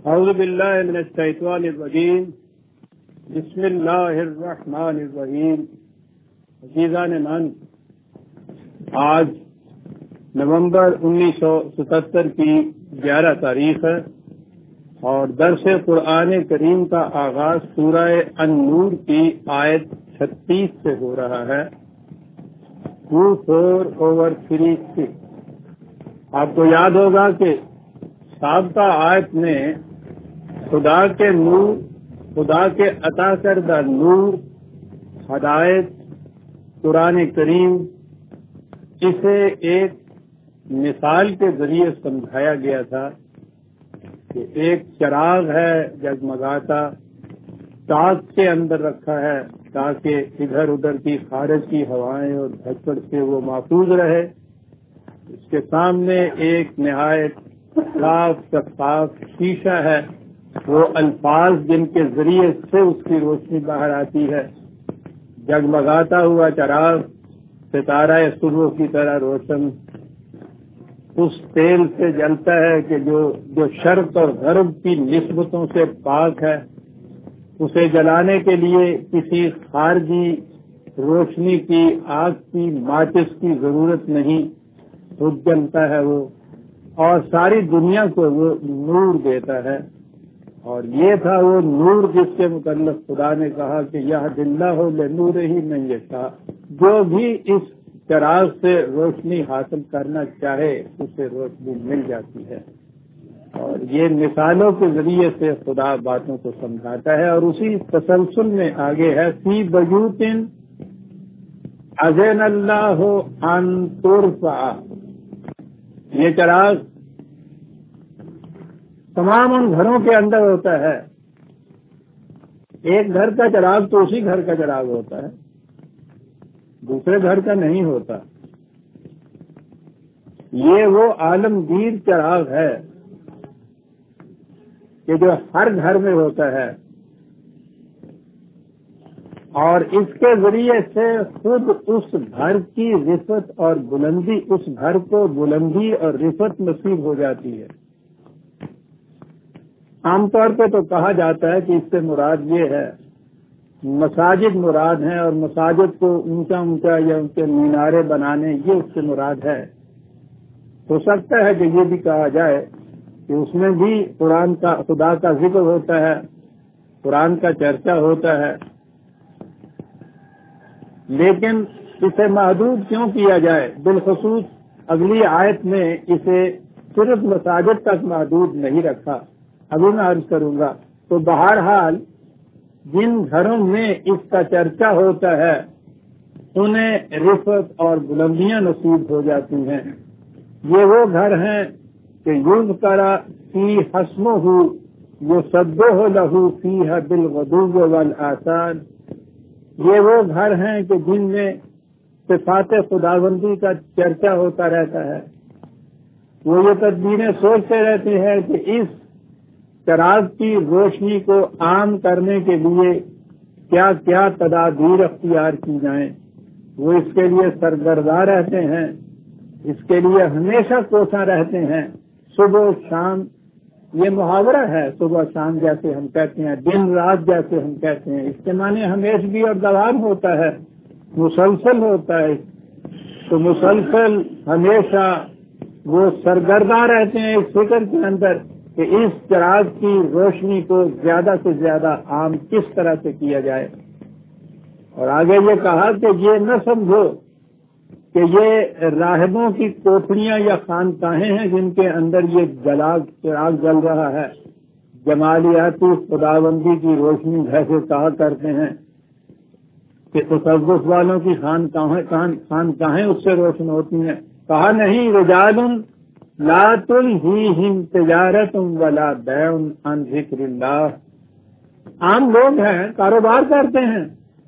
اعوذ باللہ من الشیطان الرجیم بسم اللہ الرحمن الرحیم۔ عزیزان من، آج نومبر 1977 کی 11 تاریخ ہے اور درس قرآن کریم کا آغاز سورہ النور کی آیت 36 سے ہو رہا ہے۔ 24/36۔ آپ کو یاد ہوگا کہ سابقہ آیت میں خدا کے نور، خدا کے عطا کردہ نور، ہدایت، قرآن کریم، اسے ایک مثال کے ذریعے سمجھایا گیا تھا کہ ایک چراغ ہے جگمگاتا، تاک کے اندر رکھا ہے تاکہ ادھر ادھر کی خارج کی ہوائیں اور دھکڑ سے وہ محفوظ رہے۔ اس کے سامنے ایک نہایت صاف شفاف شیشہ ہے، وہ الفاظ جن کے ذریعے سے اس کی روشنی باہر آتی ہے۔ جگمگاتا ہوا چراغ ستارہ صبح کی طرح روشن اس تیل سے جلتا ہے کہ جو شرق اور غرب کی نسبتوں سے پاک ہے۔ اسے جلانے کے لیے کسی خارجی روشنی کی، آگ کی، ماچس کی ضرورت نہیں، خود جلتا ہے وہ، اور ساری دنیا کو وہ نور دیتا ہے۔ اور یہ تھا وہ نور جس کے متعلق خدا نے کہا کہ یہد اللہ لنورہ من یشاء، جو بھی اس چراغ سے روشنی حاصل کرنا چاہے اسے روشنی مل جاتی ہے۔ اور یہ مثالوں کے ذریعے سے خدا باتوں کو سمجھاتا ہے، اور اسی تسلسل میں آگے ہے فی بیوت اذن اللہ ان ترفع۔ یہ چراغ تمام ان گھروں کے اندر ہوتا ہے۔ ایک گھر کا چراغ تو اسی گھر کا چراغ ہوتا ہے، دوسرے گھر کا نہیں ہوتا۔ یہ وہ عالمگیر چراغ ہے کہ جو ہر گھر میں ہوتا ہے، اور اس کے ذریعے سے خود اس گھر کی رفعت اور بلندی، اس گھر کو بلندی اور رفعت نصیب ہو جاتی ہے۔ عام طور پہ تو کہا جاتا ہے کہ اس سے مراد یہ ہے، مساجد مراد ہیں، اور مساجد کو اونچا اونچا یا ان کے مینارے بنانے، یہ اس سے مراد ہے۔ ہو سکتا ہے کہ یہ بھی کہا جائے کہ اس میں بھی قرآن کا، خدا کا ذکر ہوتا ہے، قرآن کا چرچا ہوتا ہے، لیکن اسے محدود کیوں کیا جائے؟ بالخصوص اگلی آیت میں اسے صرف مساجد تک محدود نہیں رکھا، ابھی میں عرض کروں گا۔ تو بہرحال جن گھروں میں اس کا چرچا ہوتا ہے انہیں رفعت اور بلندیاں نصیب ہو جاتی ہیں۔ یہ وہ گھر ہیں کہ یذکر فی اسمہ یسبح لہ فیہ بالغدو والآصال۔ یہ وہ گھر ہیں کہ جن میں صفات خداوندی کا چرچا ہوتا رہتا ہے۔ وہ یہ تدبیریں سوچتے رہتے ہیں کہ اس چراغ کی روشنی کو عام کرنے کے لیے کیا کیا تدابیر اختیار کی جائیں۔ وہ اس کے لیے سرگرداں رہتے ہیں، اس کے لیے ہمیشہ کوشاں رہتے ہیں۔ صبح شام، یہ محاورہ ہے، صبح شام جیسے ہم کہتے ہیں، دن رات جیسے ہم کہتے ہیں، اس کے معنی ہمیشگی اور دوام ہوتا ہے، مسلسل ہوتا ہے۔ تو مسلسل ہمیشہ وہ سرگرداں رہتے ہیں اس فکر کے اندر کہ اس چراغ کی روشنی کو زیادہ سے زیادہ عام کس طرح سے کیا جائے۔ اور آگے یہ کہا کہ یہ نہ سمجھو کہ یہ راہبوں کی کوٹھڑیاں یا خانقاہیں ہیں جن کے اندر یہ چراغ جل رہا ہے۔ جمالیاتی خداوندی کی روشنی جیسے کہا کرتے ہیں کہ تصوف والوں کی خانقاہیں اس سے روشن ہوتی ہیں۔ کہا نہیں، رجال لا تلہیہم تجارت ولا بیع عن ذکر اللہ۔ عام لوگ ہیں، کاروبار کرتے ہیں،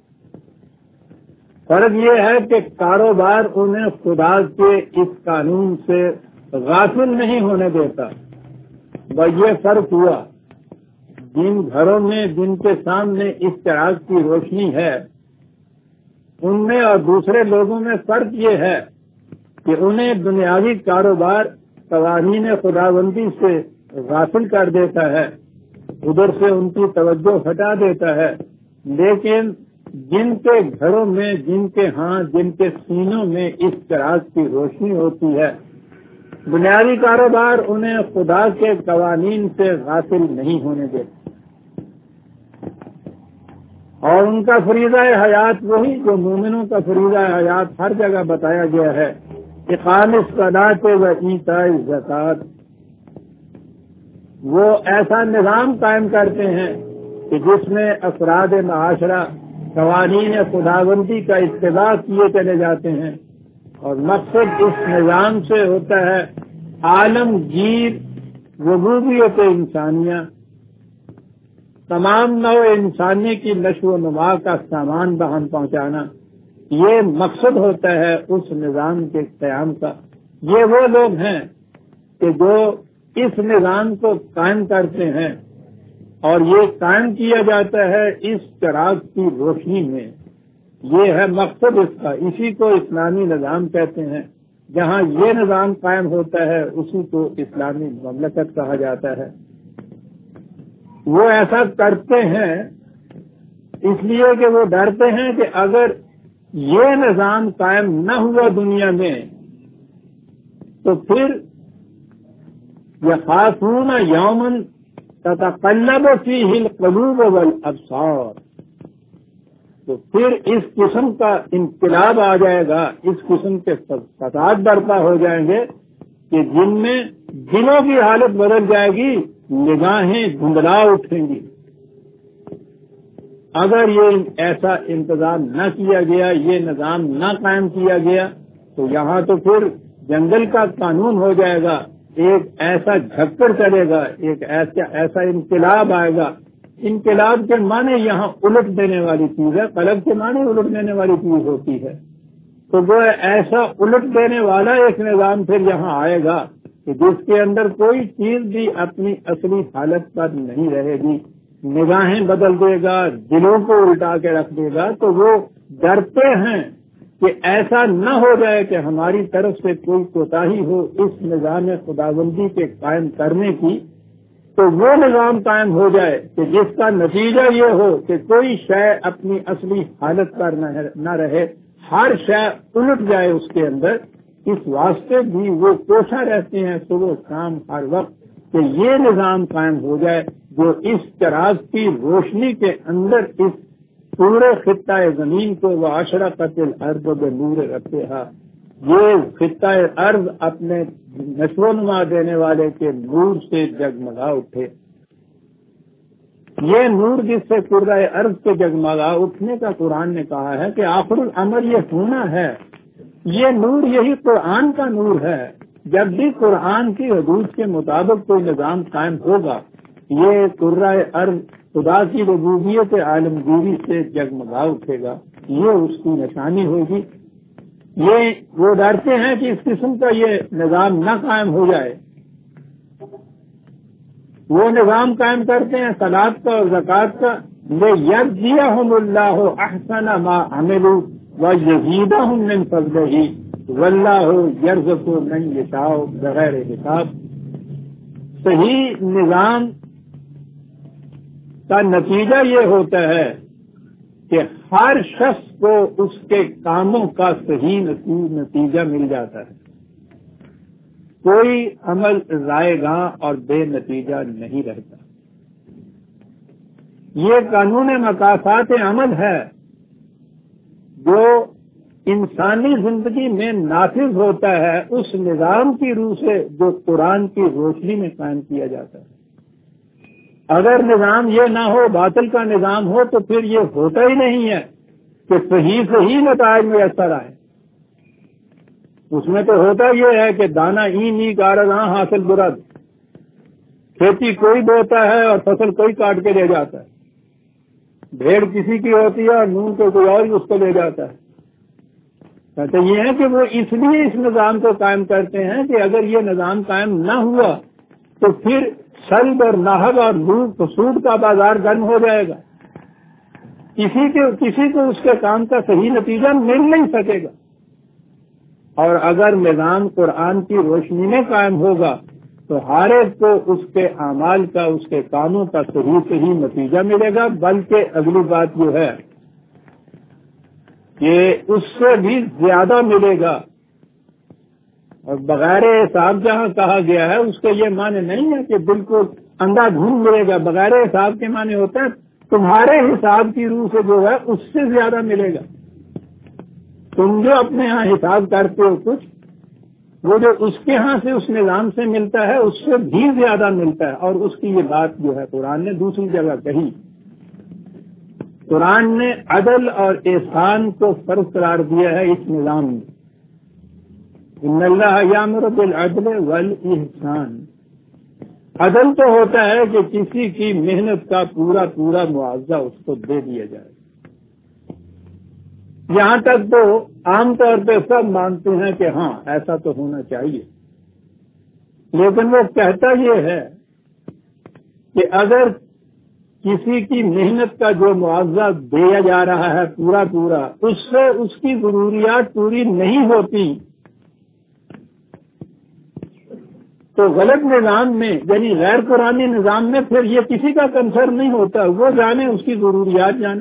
فرق یہ ہے کہ کاروبار انہیں خدا کے اس قانون سے غافل نہیں ہونے دیتا۔ بس یہ فرق ہوا، جن گھروں میں، جن کے سامنے اس چراغ کی روشنی ہے، ان میں اور دوسرے لوگوں میں فرق یہ ہے کہ انہیں دنیاوی کاروبار قوانین خداوندی سے غافل کر دیتا ہے، ادھر سے ان کی توجہ ہٹا دیتا ہے، لیکن جن کے گھروں میں، جن کے ہاں، جن کے سینوں میں اس چراغ کی روشنی ہوتی ہے، بنیادی کاروبار انہیں خدا کے قوانین سے غافل نہیں ہونے دیتے، اور ان کا فریضہ حیات وہی جو مومنوں کا فریضہ حیات ہر جگہ بتایا گیا ہے، اقام الصلاۃ و ایتاء الزکوٰۃ۔ وہ ایسا نظام قائم کرتے ہیں کہ جس میں افراد معاشرہ قوانین خداوندی کا اتباع کیے چلے جاتے ہیں، اور مقصد اس نظام سے ہوتا ہے عالمگیر ربوبیت انسانیہ، تمام نوع انسانی کی نشو و نما کا سامان بہم پہنچانا۔ یہ مقصد ہوتا ہے اس نظام کے قیام کا۔ یہ وہ لوگ ہیں کہ جو اس نظام کو قائم کرتے ہیں، اور یہ قائم کیا جاتا ہے اس چراغ کی روشنی میں۔ یہ ہے مقصد اس کا، اسی کو اسلامی نظام کہتے ہیں۔ جہاں یہ نظام قائم ہوتا ہے اسی کو اسلامی مملکت کہا جاتا ہے۔ وہ ایسا کرتے ہیں اس لیے کہ وہ ڈرتے ہیں کہ اگر یہ نظام قائم نہ ہوا دنیا میں تو پھر یخافون یوما تتقلب فیہ القلوب والابصار، تو پھر اس قسم کا انقلاب آ جائے گا، اس قسم کے فساد برپا ہو جائیں گے کہ جن میں دلوں کی حالت بدل جائے گی، نگاہیں دھندلا اٹھیں گی۔ اگر یہ ایسا انتظام نہ کیا گیا، یہ نظام نہ قائم کیا گیا، تو یہاں تو پھر جنگل کا قانون ہو جائے گا، ایک ایسا جھکڑ چلے گا، ایک ایسا انقلاب آئے گا۔ انقلاب کے معنی یہاں الٹ دینے والی چیز ہے، قلب کے معنی الٹ دینے والی چیز ہوتی ہے۔ تو وہ ایسا الٹ دینے والا ایک نظام پھر یہاں آئے گا کہ جس کے اندر کوئی چیز بھی اپنی اصلی حالت پر نہیں رہے گی، نگاہیں بدل دے گا، دلوں کو الٹا کے رکھ دے گا۔ تو وہ ڈرتے ہیں کہ ایسا نہ ہو جائے کہ ہماری طرف سے کوئی کوتاہی ہو اس نظام خداوندی کے قائم کرنے کی، تو وہ نظام قائم ہو جائے کہ جس کا نتیجہ یہ ہو کہ کوئی شے اپنی اصلی حالت پر نہ رہے، ہر شے الٹ جائے اس کے اندر۔ اس واسطے بھی وہ کوشاں رہتے ہیں صبح شام ہر وقت کہ یہ نظام قائم ہو جائے جو اس چراغ کی روشنی کے اندر اس پورے خطہ زمین کو واشرقت الارض بنور ربھا، یہ خطہ ارض اپنے نشو و نما دینے والے کے نور سے جگمگا اٹھے۔ یہ نور جس سے قرہ ارض کے جگمگا اٹھنے کا قرآن نے کہا ہے کہ آخر الامر یہ ہونا ہے، یہ نور یہی قرآن کا نور ہے۔ جب بھی قرآن کی حدود کے مطابق کوئی نظام قائم ہوگا، یہ قرہ ارض خدا کی ربوبیت عالمگیری سے جگمگا اٹھے گا، یہ اس کی نشانی ہوگی۔ یہ وہ ڈرتے ہیں کہ اس قسم کا یہ نظام نہ قائم ہو جائے۔ وہ نظام قائم کرتے ہیں صلاۃ کا اور زکوٰۃ کا، لِیَجْزِیَہُمُ اللَّهُ أَحْسَنَ مَا عَمِلُوا وَیَزِیدَہُم مِّن فَضْلِهِ وَاللَّهُ یَرْزُقُ مَن یَشَاءُ بِغَیرِ حساب۔ صحیح نظام کا نتیجہ یہ ہوتا ہے کہ ہر شخص کو اس کے کاموں کا صحیح نتیجہ مل جاتا ہے، کوئی عمل ضائع گاں اور بے نتیجہ نہیں رہتا۔ یہ قانون مقاصات عمل ہے جو انسانی زندگی میں نافذ ہوتا ہے اس نظام کی روح سے جو قرآن کی روشنی میں قائم کیا جاتا ہے۔ اگر نظام یہ نہ ہو، باطل کا نظام ہو، تو پھر یہ ہوتا ہی نہیں ہے کہ صحیح نتائج میسر آئے۔ اس میں تو ہوتا یہ ہے کہ دانا ای کارگاں حاصل برد، کھیتی کوئی بوتا ہے اور فصل کوئی کاٹ کے لے جاتا ہے، بھیڑ کسی کی ہوتی ہے اور نون کو کوئی اور اس کو لے جاتا ہے۔ کہتے یہ ہے کہ وہ اس لیے اس نظام کو قائم کرتے ہیں کہ اگر یہ نظام قائم نہ ہوا تو پھر سلب اور نہب اور لوٹ سود کا بازار گرم ہو جائے گا، کسی کو اس کے کام کا صحیح نتیجہ مل نہیں سکے گا۔ اور اگر نظام قرآن کی روشنی میں قائم ہوگا تو ہر ایک کو اس کے اعمال کا، اس کے کاموں کا صحیح نتیجہ ملے گا، بلکہ اگلی بات جو ہے کہ اس سے بھی زیادہ ملے گا۔ اور بغیر حساب جہاں کہا گیا ہے اس کے یہ معنی نہیں ہے کہ بالکل اندھا دھند ملے گا۔ بغیر حساب کے معنی ہوتا ہے تمہارے حساب کی روح سے جو ہے اس سے زیادہ ملے گا۔ تم جو اپنے ہاں حساب کرتے ہو کچھ، وہ جو اس کے ہاں سے اس نظام سے ملتا ہے اس سے بھی زیادہ ملتا ہے۔ اور اس کی یہ بات جو ہے قرآن نے دوسری جگہ کہی۔ قرآن نے عدل اور احسان کو فرض قرار دیا ہے اس نظام میں۔ ان اللہ یامر بالعدل والاحسان۔ عدل تو ہوتا ہے کہ کسی کی محنت کا پورا معاوضہ اس کو دے دیا جائے۔ یہاں تک تو عام طور پہ سب مانتے ہیں کہ ہاں ایسا تو ہونا چاہیے، لیکن وہ کہتا یہ ہے کہ اگر کسی کی محنت کا جو معاوضہ دیا جا رہا ہے پورا اس سے اس کی ضروریات پوری نہیں ہوتی تو غلط نظام میں، یعنی غیر قرآنی نظام میں، پھر یہ کسی کا کنسرن نہیں ہوتا۔ وہ جانے اس کی ضروریات جانے،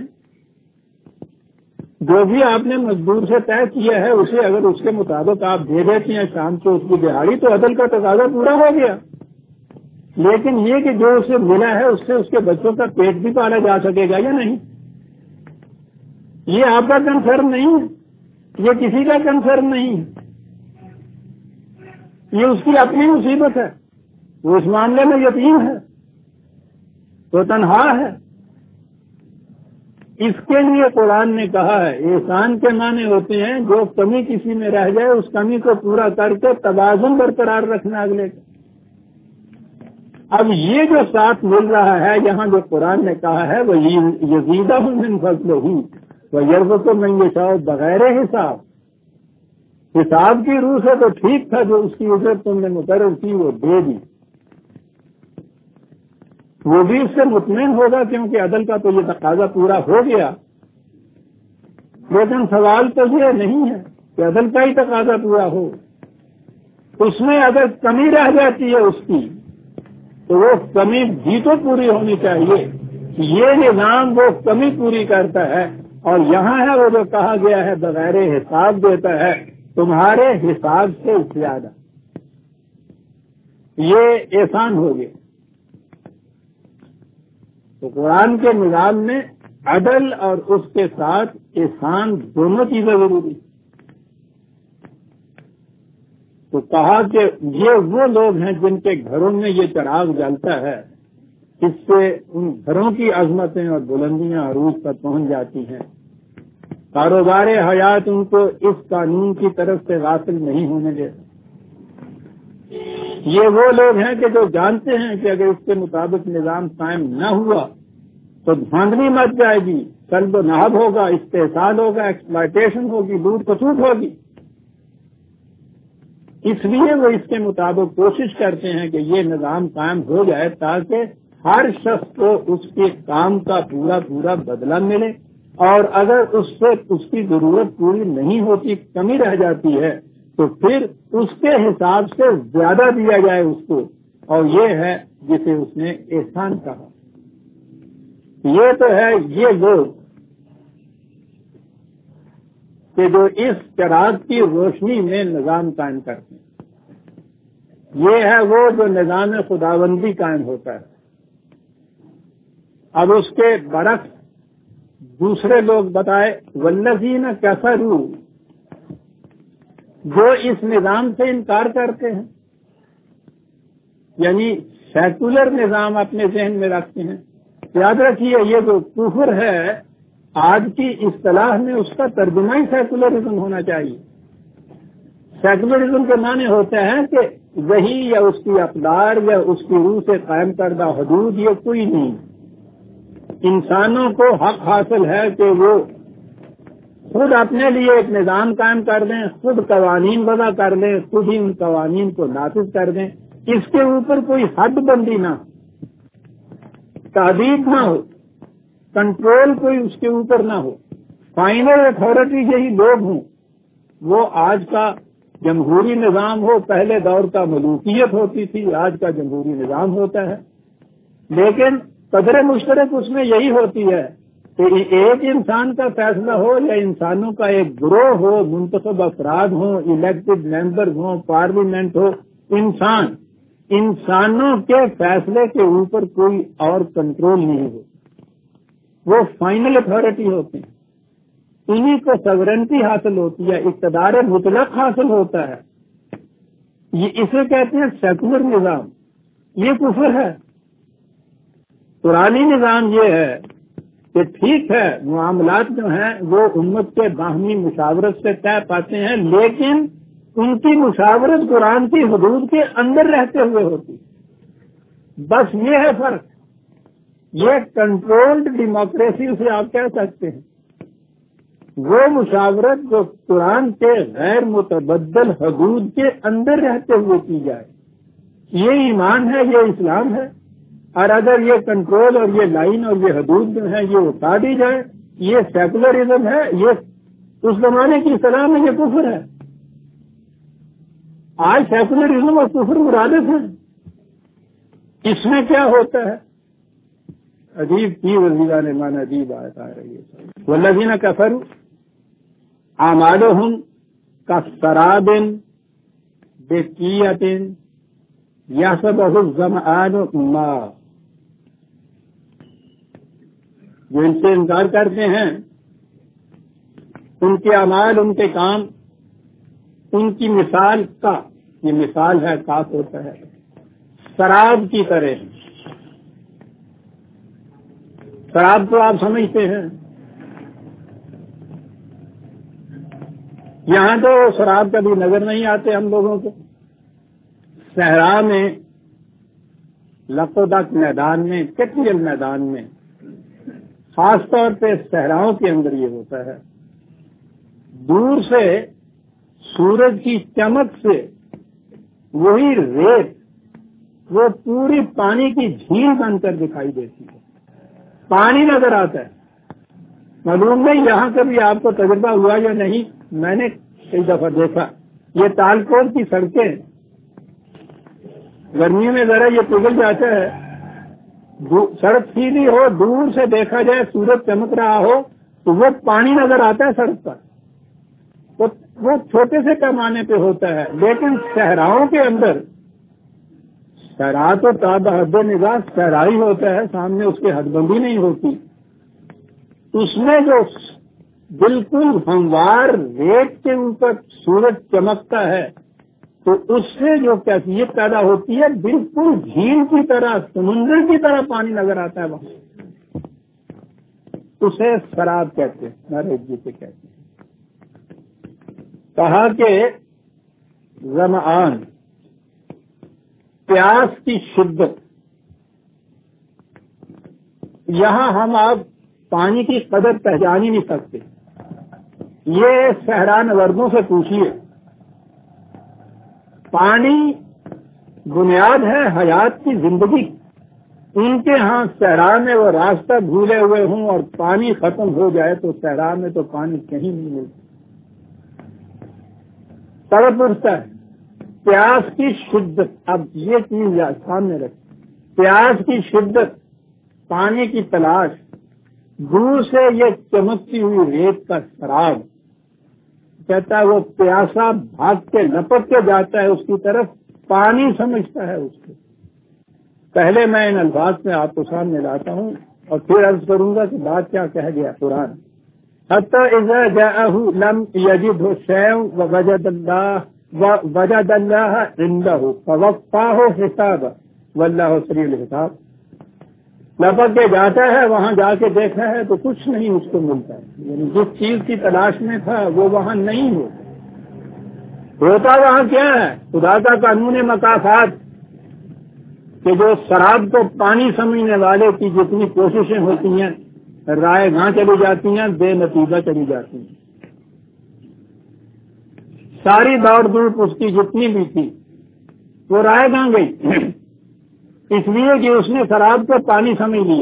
جو بھی آپ نے مزدور سے طے کیا ہے اسے اگر اس کے مطابق آپ دے دیتے ہیں شام کو اس کی دہاڑی، تو عدل کا تقاضا پورا ہو گیا۔ لیکن یہ کہ جو اسے ملا ہے اس سے اس کے بچوں کا پیٹ بھی پالا جا سکے گا یا نہیں، یہ آپ کا کنسرن نہیں ہے، یہ کسی کا کنسرن نہیں ہے، یہ اس کی اپنی مصیبت ہے۔ وہ اس معاملے میں یتیم ہے، وہ تنہا ہے۔ اس کے لیے قرآن نے کہا ہے احسان کے معنی ہوتے ہیں جو کمی کسی میں رہ جائے اس کمی کو پورا کر کے توازن برقرار رکھنا اگلے کا۔ اب یہ جو ساتھ مل رہا ہے یہاں جو قرآن نے کہا ہے وہ یزیدہم من فضلہ ویرزقہ من یشاء بغیر حساب کی روح سے تو ٹھیک تھا، جو اس کی اجرت تم نے مقرر کی وہ دے دی، وہ بھی اس سے مطمئن ہوگا کیونکہ عدل کا تو یہ تقاضا پورا ہو گیا۔ لیکن سوال تو یہ نہیں ہے کہ عدل کا ہی تقاضا پورا ہو، اس میں اگر کمی رہ جاتی ہے اس کی تو وہ کمی بھی تو پوری ہونی چاہیے۔ یہ نظام وہ کمی پوری کرتا ہے، اور یہاں ہے وہ جو کہا گیا ہے بغیر حساب دیتا ہے تمہارے حساب سے زیادہ، یہ احسان ہو گیا۔ تو قرآن کے نظام میں عدل اور اس کے ساتھ احسان دونوں چیزیں ضروری۔ تو کہا کہ یہ وہ لوگ ہیں جن کے گھروں میں یہ چراغ جلتا ہے، اس سے ان گھروں کی عظمتیں اور بلندیاں عروج پر پہنچ جاتی ہیں۔ کاروبار حیات ان کو اس قانون کی طرف سے غافل نہیں ہونے دیتا۔ یہ وہ لوگ ہیں کہ جو جانتے ہیں کہ اگر اس کے مطابق نظام قائم نہ ہوا تو دھاندلی مچ جائے گی، قلب و نہب ہوگا، استحصال ہوگا، ایکسپلائٹیشن ہوگی، لوٹ کسوٹ ہوگی۔ اس لیے وہ اس کے مطابق کوشش کرتے ہیں کہ یہ نظام قائم ہو جائے تاکہ ہر شخص کو اس کے کام کا پورا بدلہ ملے، اور اگر اس سے اس کی ضرورت پوری نہیں ہوتی، کمی رہ جاتی ہے، تو پھر اس کے حساب سے زیادہ دیا جائے اس کو، اور یہ ہے جسے اس نے احسان کہا۔ یہ تو ہے یہ لوگ کہ جو اس چراغ کی روشنی میں نظام قائم کرتے ہیں، یہ ہے وہ جو نظام خداوندی قائم ہوتا ہے۔ اب اس کے برعکس دوسرے لوگ بتائے والذین کفروا، جو اس نظام سے انکار کرتے ہیں، یعنی سیکولر نظام اپنے ذہن میں رکھتے ہیں۔ یاد رکھیے یہ جو کفر ہے آج کی اصطلاح میں اس کا ترجمہ ہی سیکولرزم ہونا چاہیے۔ سیکولرزم کے معنی ہوتا ہے کہ وہی یا اس کی اقدار یا اس کی روح سے قائم کردہ حدود یہ کوئی نہیں۔ انسانوں کو حق حاصل ہے کہ وہ خود اپنے لیے ایک نظام قائم کر دیں، خود قوانین وضع کر دیں، خود ہی ان قوانین کو نافذ کر دیں، اس کے اوپر کوئی حد بندی نہ ہو، تعدیب نہ ہو، کنٹرول کوئی اس کے اوپر نہ ہو، فائنل اتھارٹی یہی لوگ ہوں۔ وہ آج کا جمہوری نظام ہو، پہلے دور کا ملوکیت ہوتی تھی، آج کا جمہوری نظام ہوتا ہے، لیکن قدر مشترک اس میں یہی ہوتی ہے کہ ایک انسان کا فیصلہ ہو یا انسانوں کا ایک گروہ ہو، منتخب افراد ہوں، الیکٹڈ ممبر ہوں، پارلیمنٹ ہو، انسانوں کے فیصلے کے اوپر کوئی اور کنٹرول نہیں ہو، وہ فائنل اتھارٹی ہوتے ہیں، انہیں کو سورنٹی حاصل ہوتی ہے، اقتدار مطلق حاصل ہوتا ہے. یہ اسے کہتے ہیں سیکولر نظام. یہ کفر ہے. پرانی نظام یہ ہے کہ ٹھیک ہے معاملات جو ہیں وہ امت کے باہمی مشاورت سے طے پاتے ہیں، لیکن ان کی مشاورت قرآن کی حدود کے اندر رہتے ہوئے ہوتی. بس یہ ہے فرق. یہ کنٹرولڈ ڈیموکریسی اسے آپ کہہ سکتے ہیں. وہ مشاورت جو قرآن کے غیر متبدل حدود کے اندر رہتے ہوئے کی جائے، یہ ایمان ہے، یہ اسلام ہے. اور اگر یہ کنٹرول اور یہ لائن اور یہ حدود جو ہے یہ اٹھا دی جائے، یہ سیکولرزم ہے، یہ اس زمانے کی اصطلاح میں یہ کفر ہے. آج سیکولرزم اور کفر مرادف ہیں. اس میں کیا ہوتا ہے؟ عجیب کی وزیران مان عجیب آیت آ رہی ہے. والذین کفروا اعمالهم کسراب بقیعۃ یحسبہ الظمآن ماء. جو ان سے انکار کرتے ہیں، ان کے اعمال، ان کے کام، ان کی مثال کا، یہ مثال ہے، کاف ہوتا ہے، شراب کی طرح. شراب تو آپ سمجھتے ہیں. یہاں تو شراب کبھی نظر نہیں آتے ہم لوگوں کو. صحرا میں، لقودک میدان میں، کٹیل میدان میں، خاص طور پہ صحراؤں کے اندر یہ ہوتا ہے. دور سے سورج کی چمک سے وہی ریت وہ پوری پانی کی جھیل بن کر دکھائی دیتی ہے. پانی نظر آتا ہے. معلوم نہیں یہاں کبھی آپ کو تجربہ ہوا یا نہیں، میں نے کئی دفعہ دیکھا. یہ تالکوٹ کی سڑکیں گرمیوں میں ذرا یہ پگھل جاتا ہے. سڑک سیدھی ہو، دور سے دیکھا جائے، سورج چمک رہا ہو تو وہ پانی نظر آتا ہے سڑک پر. وہ چھوٹے سے پیمانے پہ ہوتا ہے، لیکن صحراؤں کے اندر، صحرا تو تاب حد نگاہ صحرا ہی ہوتا ہے، سامنے اس کی حد بندی نہیں ہوتی. اس میں جو بالکل ہموار ریت کے اوپر سورج چمکتا ہے تو اس سے جو کیفیت پیدا ہوتی ہے، بالکل جھیل کی طرح، سمندر کی طرح پانی نظر آتا ہے وہاں. اسے شراب کہتے ہیں، ناریت جی سے کہتے ہیں. کہا کہ ظمآن، پیاس کی شدت. یہاں ہم آپ پانی کی قدر پہچان ہی نہیں سکتے. یہ صحرا نوردوں سے پوچھیے. پانی بنیاد ہے حیات کی زندگی. ان کے ہاں صحرا میں وہ راستہ بھولے ہوئے ہوں اور پانی ختم ہو جائے تو صحرا میں تو پانی کہیں نہیں ملتا. تڑپ اٹھتا ہے. پیاس کی شدت، اب یہ چیز سامنے رکھ. پیاس کی شدت، پانی کی تلاش، دور سے یہ چمکتی ہوئی ریت کا شراب. کہتا ہے وہ پیاسا بھاگ کے لپٹ کے جاتا ہے اس کی طرف، پانی سمجھتا ہے اس کو. پہلے میں ان الفاظ میں آپ کو سامنے لاتا ہوں اور پھر عرض کروں گا کہ بات کیا کہہ گیا قرآن. حتی اذا جاءہ لم یجدہ شیئا وجد اللہ عندہ فوفاہ حسابہ واللہ سریع الحساب. لپٹ کے جاتا ہے، وہاں جا کے دیکھا ہے تو کچھ نہیں اس کو ملتا ہے. یعنی جس چیز کی تلاش میں تھا وہ وہاں نہیں ہوتا وہاں کیا ہے؟ خدا کا قانون مکافات کہ جو شراب کو پانی سمجھنے والے کی جتنی کوششیں ہوتی ہیں رائے گاں چلی جاتی ہیں، بے نتیجہ چلی جاتی ہیں. ساری دوڑ دھوپ اس کی جتنی بھی تھی وہ رائے گاں گئی، اس لیے کہ اس نے شراب کو پانی سمجھ لیا.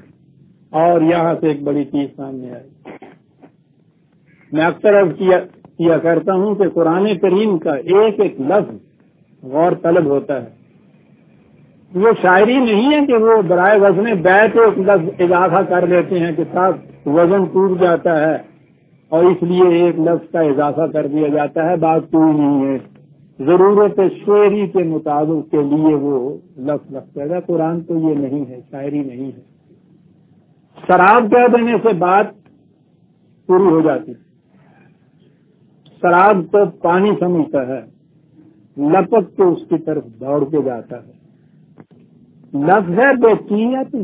اور یہاں سے ایک بڑی چیز سامنے آئی. میں اکثر عرض کیا کرتا ہوں کہ قرآن کریم کا ایک ایک لفظ غور طلب ہوتا ہے. یہ شاعری نہیں ہے کہ وہ برائے وزن بیت ایک لفظ اضافہ کر لیتے ہیں کہ صاحب وزن ٹوٹ جاتا ہے اور اس لیے ایک لفظ کا اضافہ کر دیا جاتا ہے. بات کوئی نہیں ہے, ضرورت شعری کے مطابق کے لیے وہ لفظ لگتا ہے. قرآن تو یہ نہیں ہے, شاعری نہیں ہے. شراب کہہ دینے سے بات پوری ہو جاتی. شراب تو پانی سمجھتا ہے, لپک کے اس کی طرف دوڑ کے جاتا ہے. لفظ ہے بیچیت,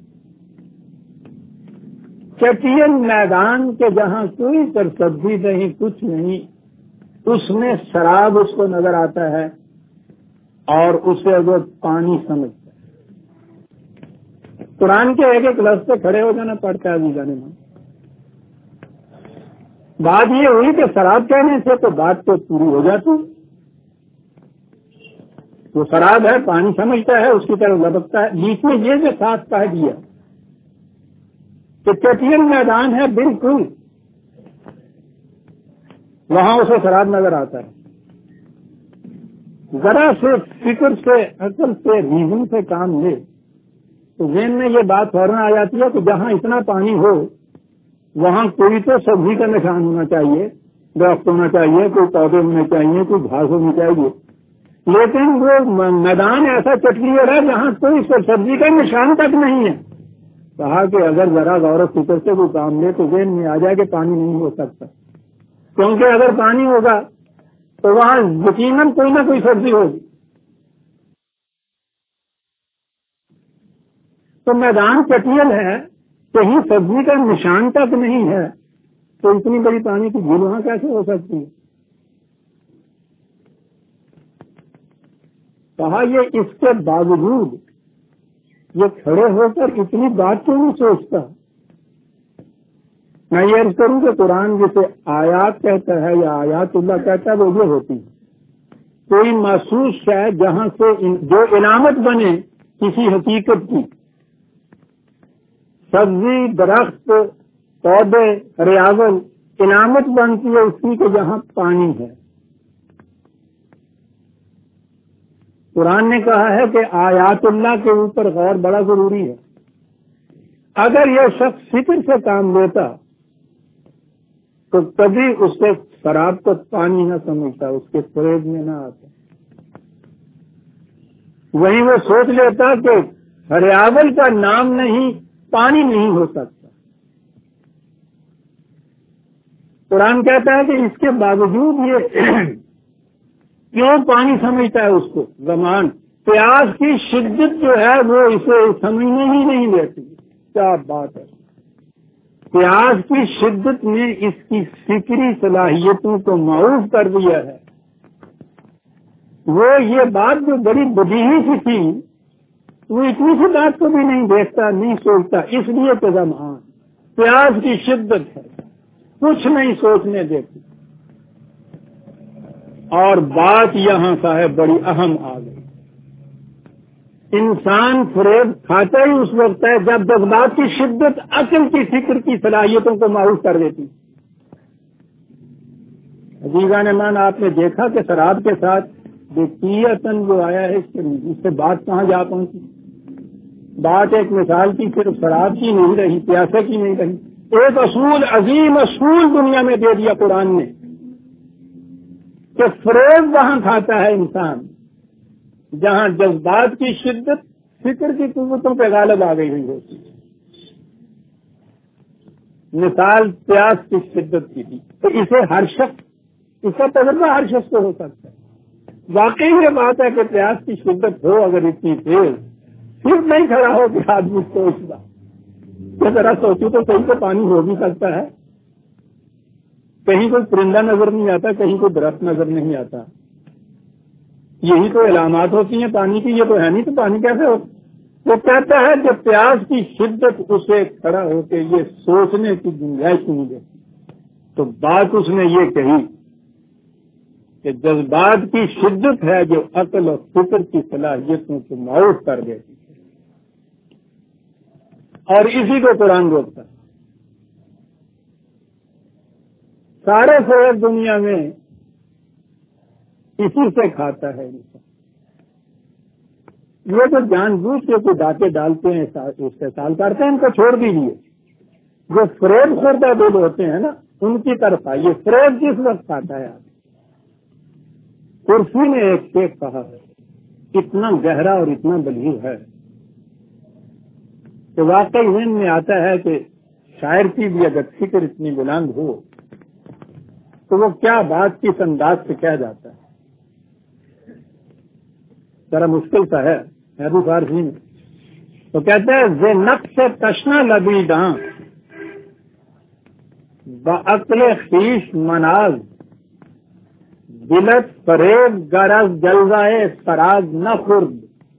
چٹین میدان کے جہاں کوئی سرسبزی نہیں, کچھ نہیں, اس میں شراب اس کو نظر آتا ہے اور اسے وہ پانی سمجھتا ہے. قرآن کے ایک ایک لفظ سے کھڑے ہو جانا پڑتا ہے. جانے میں بات یہ ہوئی کہ شراب کہنے سے تو بات تو پوری ہو جاتی. وہ شراب ہے, پانی سمجھتا ہے, اس کی طرف لپکتا ہے. بیچ میں یہ جو ساتھ کہہ دیا کہ چٹین میدان ہے, بالکل وہاں اسے شراب نظر آتا ہے. ذرا سے فکر سے, عقل سے, ریزن سے کام لے تو ذہن میں یہ بات فوراً آ جاتی ہے کہ جہاں اتنا پانی ہو وہاں کوئی تو سبزی کا نشان ہونا چاہیے, درخت ہونا چاہیے, کوئی پودے ہونے چاہیے, کوئی گھاس ہونی چاہیے. لیکن وہ میدان ایسا چٹنی ہے جہاں کوئی سبزی کا نشان تک نہیں ہے. کہا کہ اگر ذرا غور و فکر سے کوئی کام لے تو ذہن میں آ جائے کہ پانی نہیں ہو سکتا, کیونکہ اگر پانی ہوگا تو وہاں یقیناً کوئی نہ کوئی سبزی ہوگی. تو میدان چٹیل ہے, کہیں سبزی کا نشان تک نہیں ہے, تو اتنی بڑی پانی کی جھیل وہاں کیسے ہو سکتی ہے؟ کہا یہ اس کے باوجود یہ کھڑے ہو کر اتنی بات کیوں نہیں سوچتا. میں یہ عرض کروں کہ قرآن جسے آیات کہتا ہے یا آیات اللہ کہتا ہے وہ یہ ہوتی ہے کوئی محسوس شے جہاں سے جو علامت بنے کسی حقیقت کی. سبزی, درخت, پودے, ریاضل علامت بنتی ہے اس کی کہ جہاں پانی ہے. قرآن نے کہا ہے کہ آیات اللہ کے اوپر غور بڑا ضروری ہے. اگر یہ شخص فکر سے کام لیتا تو کبھی اس سے شراب کو پانی نہ سمجھتا, اس کے فریب میں نہ آتا. وہیں وہ سوچ لیتا کہ ریاضل کا نام نہیں, پانی نہیں ہو سکتا. قرآن کہتا ہے کہ اس کے باوجود یہ کیوں پانی سمجھتا ہے اس کو. زمان پیاس کی شدت جو ہے وہ اسے سمجھنے ہی نہیں دیتی. کیا بات ہے, پیاس کی شدت نے اس کی فکری صلاحیتوں کو معروف کر دیا ہے. وہ یہ بات جو بڑی بدیہی سی تھی وہ اتنی سی بات کو بھی نہیں دیکھتا, نہیں سوچتا, اس لیے تو زمان پیاس کی شدت ہے, کچھ نہیں سوچنے دیتی. اور بات یہاں صاحب بڑی اہم آ گئی. انسان فریب کھاتا ہی اس وقت ہے جب جذبات کی شدت عقل کی فکر کی صلاحیتوں کو معروف کر دیتی. عزیزان مان, آپ نے دیکھا کہ شراب کے ساتھ بیکیتن جو آیا ہے اس سے بات کہاں جا پہنچی. بات ایک مثال کی صرف شراب کی نہیں رہی, پیاسے کی نہیں رہی. ایک اصول, عظیم اصول دنیا میں دے دیا قرآن نے کہ فریب وہاں کھاتا ہے انسان جہاں جذبات کی شدت فکر کی قوتوں پہ غالب آ گئی ہوئی ہوتی. مثال پیاس کی شدت کی تھی, تو اسے ہر شخص, اس کا تجربہ ہر شخص کو ہو سکتا ہے. واقعی یہ بات ہے کہ پیاس کی شدت ہو اگر اتنی تیز, صرف نہیں کھڑا ہو کہ آدمی سوچتا کہ ذرا سوچو تو صحیح تو پانی ہو بھی سکتا ہے. کہیں کوئی پرندہ نظر نہیں آتا, کہیں کوئی درخت نظر نہیں آتا. یہی تو علامات ہوتی ہیں پانی کی, یہ تو ہے نہیں تو پانی کیسے ہو. وہ کہتا ہے کہ پیاس کی شدت اسے کھڑا ہو کے یہ سوچنے کی گنجائش نہیں دیتی. تو بات اس نے یہ کہی کہ جذبات کی شدت ہے جو عقل اور فکر کی صلاحیتوں کو معروف کر دیتی ہے, اور اسی کو قرآن روکتا ہے. سارے فریب دنیا میں اسی سے کھاتا ہے انسان. یہ تو جان بوجھ کے کوئی ڈاکے ڈالتے ہیں استحصال کرتے ہیں، ان کو چھوڑ دیجیے. جو فریب خوردہ دل ہوتے ہیں نا ان کی طرف آئیے. فریب کس وقت کھاتا ہے؟ کرسی نے ایک شیخ کہا ہے اتنا گہرا اور اتنا بلیغ ہے کہ واقعی ذہن میں آتا ہے کہ شاعر کی بھی اگر فکر اتنی بلند ہو تو وہ کیا بات کس انداز سے کہہ جاتا ہے. ذرا مشکل سا ہے ابو فارسی میں. تو کہتے ہیں زے نقش تشنا لبی ڈاں بعقل خیش مناز دلت فریب گرز جلوائے سراز نہ خورد.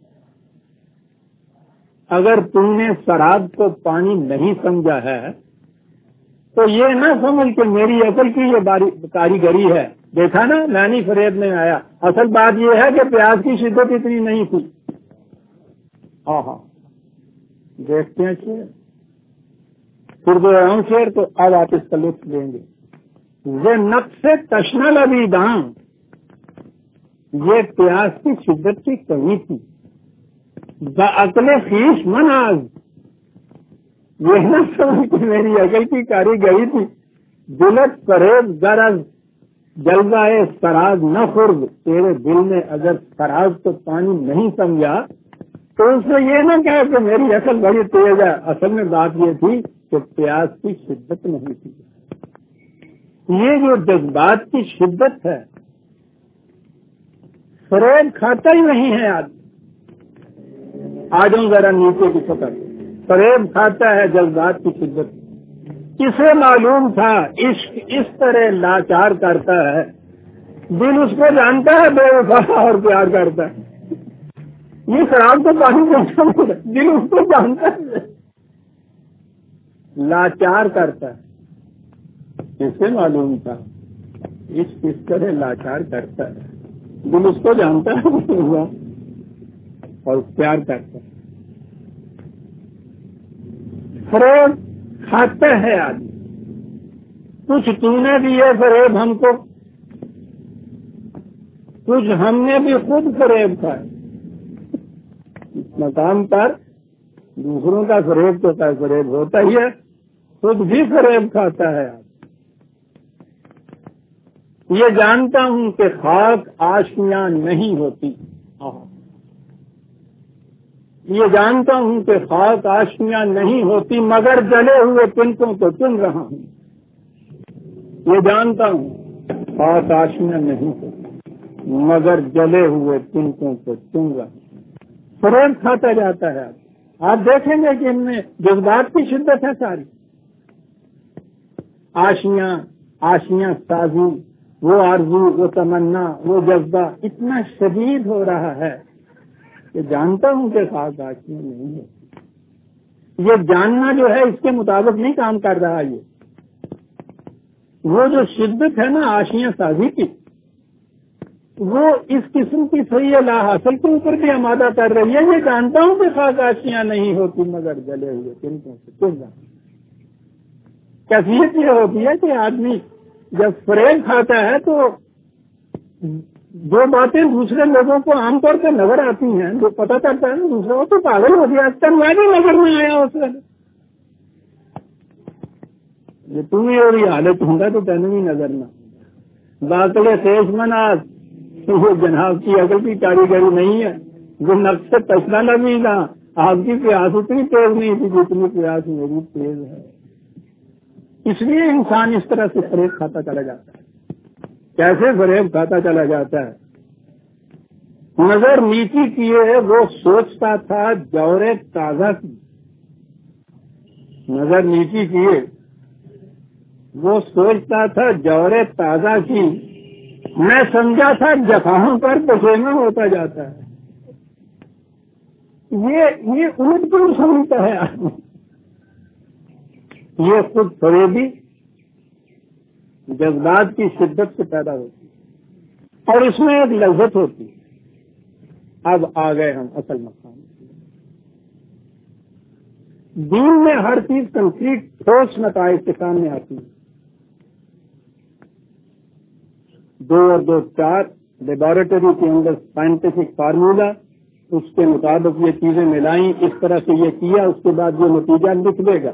اگر تم نے سراب کو پانی نہیں سمجھا ہے تو یہ نہ سمجھ کہ میری عقل کی یہ کاریگری ہے. دیکھا نا لانی فریب میں آیا. اصل بات یہ ہے کہ پیاس کی شدت اتنی نہیں تھی. ہاں دیکھتے ہیں شیر پھر جو رہا ہوں شیر تو اب آپ اس کا لطف لیں گے. یہ نقص تشنا لبی داں یہ پیاس کی شدت کی کمی تھی. بعقل خیش مناز یہ نہ سمجھ کہ میری عقل کی کاریگری تھی. دلت فریب غرض جلوائے سراز نہ خورد. تیرے دل نے اگر سراز کو پانی نہیں سمجھا تو اس نے یہ نہ کہا کہ میری عقل بڑی تیز ہے. اصل میں بات یہ تھی کہ پیاس کی شدت نہیں تھی. یہ جو جذبات کی شدت ہے فریب کھاتا ہی نہیں ہے آدمی. آ جاؤں ذرا نیچے کی سطح. فریب کھاتا ہے جذبات کی شدت. کسے معلوم تھا عشق اس طرح لاچار کرتا ہے. دل اس کو جانتا ہے بے وفا اور پیار کرتا ہے. یہ شراب تو پانی نہیں دل اس کو جانتا ہے لاچار کرتا ہے. کسے معلوم تھا عشق اس طرح لاچار کرتا ہے. دل اس کو جانتا ہے اور پیار کرتا ہے. فریب کھاتا ہے آدمی. کچھ تو نے بھی یہ فریب ہم کو، کچھ ہم نے بھی خود فریب کھایا. اس مقام پر دوسروں کا فریب تو فریب ہوتا ہی ہے، خود بھی فریب کھاتا ہے. یہ جانتا ہوں کہ خاک آشیاں نہیں ہوتی. یہ جانتا ہوں کہ خاک آشیاں نہیں ہوتی مگر جلے ہوئے تنکوں کو چن رہا ہوں. یہ جانتا ہوں خاک آشیاں نہیں ہوتی مگر جلے ہوئے تنکوں کو چن رہا ہوں. فریب کھاتا جاتا ہے. آپ دیکھیں گے کہ ان میں جذبات کی شدت ہے ساری. آشیاں سازی، وہ آرزو، وہ تمنا، وہ جذبہ اتنا شدید ہو رہا ہے کہ جانتا ہوں کہ خاص آشیاں نہیں ہے. یہ جاننا جو ہے اس کے مطابق نہیں کام کر رہا. یہ وہ جو شدت ہے نا آشیاں سازی کی، وہ اس قسم کی صحیح لا حاصل کے اوپر بھی آمادہ کر رہی ہے. یہ جانتا ہوں کہ خاص آشیاں نہیں ہوتی مگر جلے ہوئے تنکوں سے چن رہا. کیفیت یہ ہوتی ہے کہ آدمی جب فریب کھاتا ہے تو جو باتیں دوسرے لوگوں کو عام طور پہ نظر آتی ہیں، جو پتہ چلتا ہے نا دوسروں کو پاگل ہو گیا میں بھی نظر میں آیا اس میں. یہ تمہیں اور یہ حالت ہوں گا تو تینوں بھی نظر نہ. باقل خیش مناز وہ جناب کی عقل کی کاریگری نہیں ہے. جو نقص تشنا نبی تھا آپ کی پیاس اتنی تیز نہیں تھی جتنی پیاس میری تیز ہے. اس لیے انسان اس طرح سے فریب کھاتا چلا جاتا ہے. کیسے فریب کھاتا چلا جاتا ہے؟ نظر نیچی کیے وہ سوچتا تھا جورے تازہ کی. نظر نیچی کیے وہ سوچتا تھا جورے تازہ کی. میں سمجھا تھا جفاؤں پر پسینہ ہوتا جاتا ہے. یہ الٹ کیوں سمجھتا ہے آدمی؟ یہ خود فریبی جذبات کی شدت سے پیدا ہوتی ہے اور اس میں ایک لذت ہوتی ہے. اب آ گئے ہم اصل مقام. دین میں ہر چیز کنکریٹ ٹھوس نتائج کے سامنے آتی ہے. 2 और 2 4, लेबोरेटरी के अंदर साइंटिफिक फार्मूला, उसके मुताबिक ये चीजें मिलाई, इस तरह से ये किया, उसके बाद ये नतीजा लिख देगा।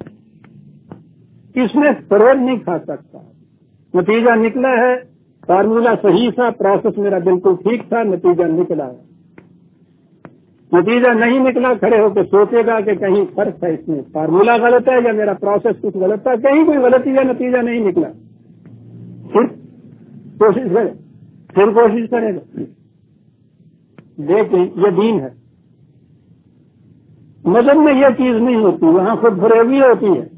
इसमें फरेब नहीं खा सकता। नतीजा निकला है, फार्मूला सही था, प्रोसेस मेरा बिल्कुल ठीक था, नतीजा निकला है। नतीजा नहीं निकला, खड़े होकर सोचेगा कि कहीं फर्क है, इसमें फार्मूला गलत है या मेरा प्रोसेस कुछ गलत था, कहीं कोई गलती या नतीजा नहीं निकला, फिर कोशिश करेगा। लेकिन ये दीन है। मजहब में ये चीज नहीं होती, वहां खुद फरेबी होती है।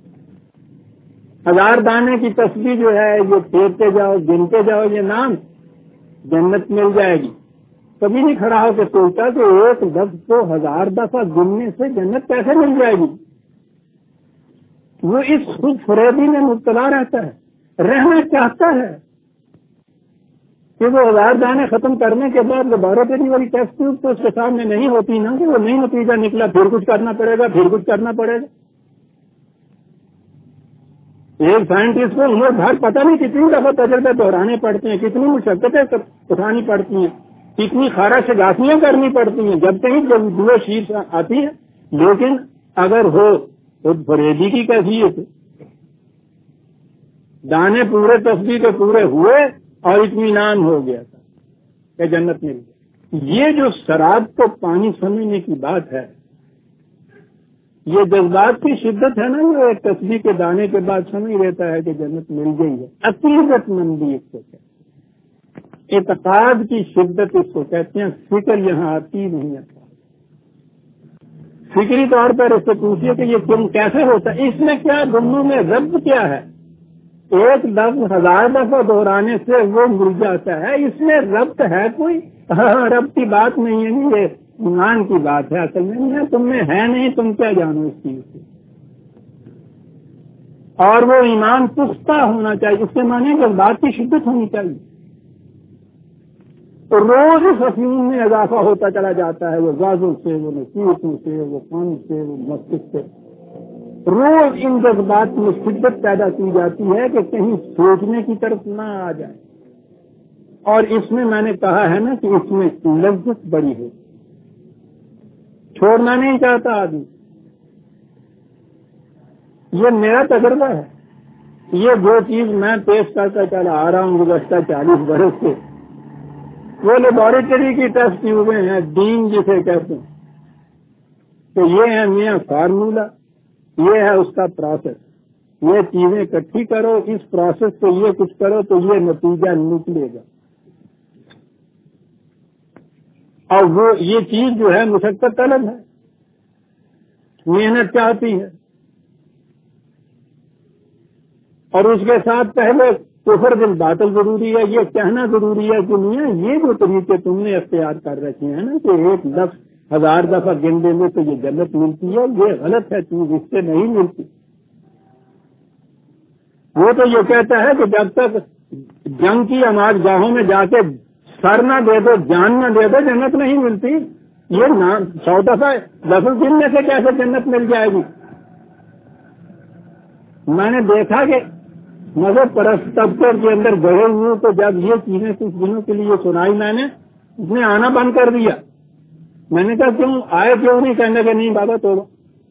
1000 दाने की तस्बीह जो है ये फेरते जाओ, गिनते जाओ, ये नाम जन्नत मिल जाएगी। कभी नहीं खड़ा होकर सोचता कि एक लफ्ज को 1000 दफा गिनने से जन्नत कैसे मिल जाएगी। वो इस खुद फरेबी में मुब्तला रहता है, रहना चाहता है कि वो 1000 दाने खत्म करने के बाद लेबोरेटरी वाली टेस्ट ट्यूब तो उसके सामने नहीं होती ना, कि वो नहीं नतीजा निकला, फिर कुछ करना पड़ेगा, फिर कुछ करना पड़ेगा। एक साइंटिस्ट को उम्र भर पता नहीं कितनी दफा तजर्बे दोहराने पड़ते हैं, कितनी मुशक्कतें उठानी पड़ती हैं, कितनी खारा से गाफियां करनी पड़ती हैं, जब कहीं जब दुआ शीर्ष आती है। लेकिन अगर हो तो फरेबी की कैफियत, दाने पूरे तस्बीह के पूरे हुए और इत्मीनान हो गया था कि जन्नत मिल गई। ये जो शराब को पानी समझने की बात है, ये जज्बात की शिद्दत है ना, वो एक तस्बीह के दाने के बाद समझ लेता है कि जन्नत मिल गई है। अकीदतमंदी इसको कहते हैं, इत्काद की शिद्दत इसको कहते हैं। फिक्र यहाँ आती नहीं आता। फिक्री तौर पर इससे पूछिए कि ये क्यों कैसे होता है, इसमें क्या दोनों में रब्त क्या है। एक लफ्ज 1000 दफा दोहराने से वो मिल जाता है, इसमें रब्त है कोई? रब्त की बात नहीं है, ये ईमान की बात है। असल में नहीं, तुम में है नहीं, तुम क्या जानो इस चीज से। और वो ईमान पुख्ता होना चाहिए, उसके माने जज्बात की शिद्दत होनी चाहिए। तो रोज इस अफीम में इजाफा होता चला जाता है, वो गाजों से, वो नसीहतों से, वो कान से, वो मस्तिष्क से। रोज इन जज्बात में शिद्दत पैदा की जाती है कि कहीं सोचने की तरफ ना आ जाए। और इसमें मैंने कहा है ना कि इसमें लज्जत बड़ी है, छोड़ना नहीं चाहता आदमी। ये मेरा तजर्बा है। ये जो चीज मैं पेश करता चला आ रहा हूँ गुज़श्ता 40 बरस से, वो लेबोरेटरी की टेस्ट ट्यूबें हैं, दीन जिसे कहते हैं। तो ये है मियाँ फार्मूला, ये है उसका प्रोसेस। ये चीजें इकट्ठी करो, इस प्रोसेस को ये कुछ करो तो ये नतीजा निकलेगा। और वो ये चीज जो है मुशक्कत तलब है, मेहनत चाहती है। और उसके साथ पहले कुफर बिल बातिल जरूरी है, ये कहना जरूरी है कि मियाँ ये जो तरीके तुमने अख्तियार कर रखे हैं ना कि एक लफ्ज 1000 दफा गिन देने तो ये जन्नत मिलती है, ये गलत है चीज, इससे नहीं मिलती। वो तो ये कहता है कि जब तक जंग की अमाजगाहों में जाके सर न दे दो, जान न दे दो, जन्नत नहीं मिलती। ये ना 100 दफा लफ्ज गिनने से कैसे जन्नत मिल जाएगी। मैंने देखा कि मजहब परस्त तबके के अंदर गए हुए, तो जब ये चीजें कुछ दिनों के लिए सुनाई मैंने, उसने आना बंद कर दिया। मैंने कहा क्यों आए, क्यों नहीं? कहने के नहीं बाबा, तो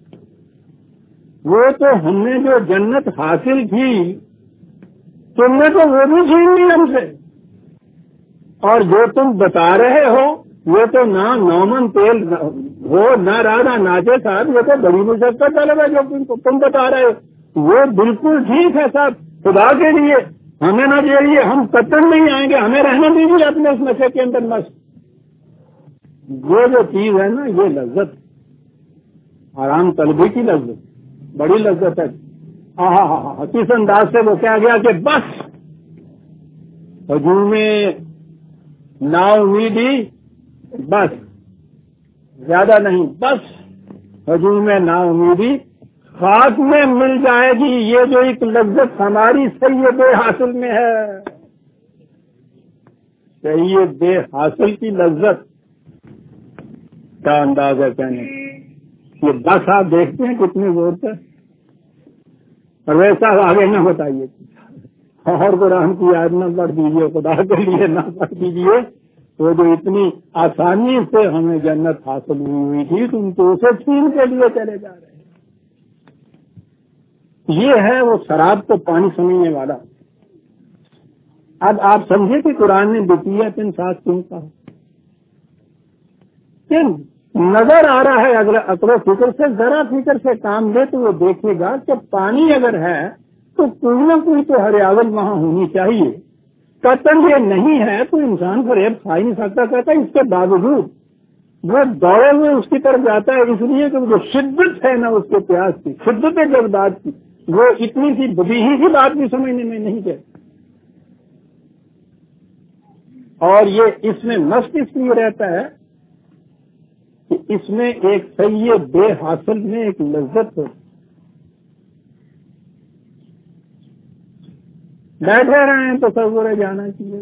वो तो हमने जो जन्नत हासिल की, तुमने तो वो भी छीन ली हमसे। और जो तुम बता रहे हो वो तो ना नौमन तेल हो, ना राधा नाचे साहब, ये तो बड़ी मुशक्कत तलब है जो तुम बता रहे हो। वो बिल्कुल ठीक है साहब, खुदा के लिए हमें ना दीजिए, हम कतन नहीं आएंगे, हमें रहना दीजिए अपने उस नशे के अंदर मस्त। ये जो चीज है ना, ये लज्जत, आराम तलबी की लज्जत, बड़ी लज्जत है। हाँ, किस अंदाज से वो क्या गया कि बस हजूमे ना उम्मीदी, बस ज्यादा नहीं, बस हजूमे ना उम्मीदी खाक में मिल जाएगी। ये जो एक लज्जत हमारी सैयद हासिल में है, सैयद हासिल की लज्जत का अंदाज है कहने। ये बस आप देखते हैं कितने जोर से, और वैसा आगे न बताइए। اور قرآن کی آیت نہ پڑھ دیجیے، خدا کے لیے نہ پڑھ دیجیے، وہ جو اتنی آسانی سے ہمیں جنت حاصل ہوئی تھی تم تو اسے چھین کے لیے چلے جا رہے ہیں۔ یہ ہے وہ شراب کو پانی سمجھنے والا۔ اب آپ سمجھے کہ قرآن نے بقیت انصاف کیوں کہا؟ کہ نظر آ رہا ہے اگر عقل و فکر سے، ذرا فکر سے کام لے تو وہ دیکھے گا کہ پانی اگر ہے تو کوئی نہ کوئی تو ہریاول وہاں ہونی چاہیے۔ قطن یہ نہیں ہے تو انسان فریب کھا ہی نہیں سکتا۔ کہتا ہے اس کے باوجود وہ دوڑے ہوئے اس کی طرف جاتا ہے، اس لیے کہ جو شدت ہے نا اس کے پیاس کی، شدت جذبات کی، وہ اتنی سی بدیہی سی بات بھی سمجھنے میں نہیں ہے۔ اور یہ اس میں مست اس لیے رہتا ہے کہ اس میں ایک صحیح بے حاصل میں ایک لذت ہو۔ بیٹھے رہے ہیں تصور جانا چاہیے،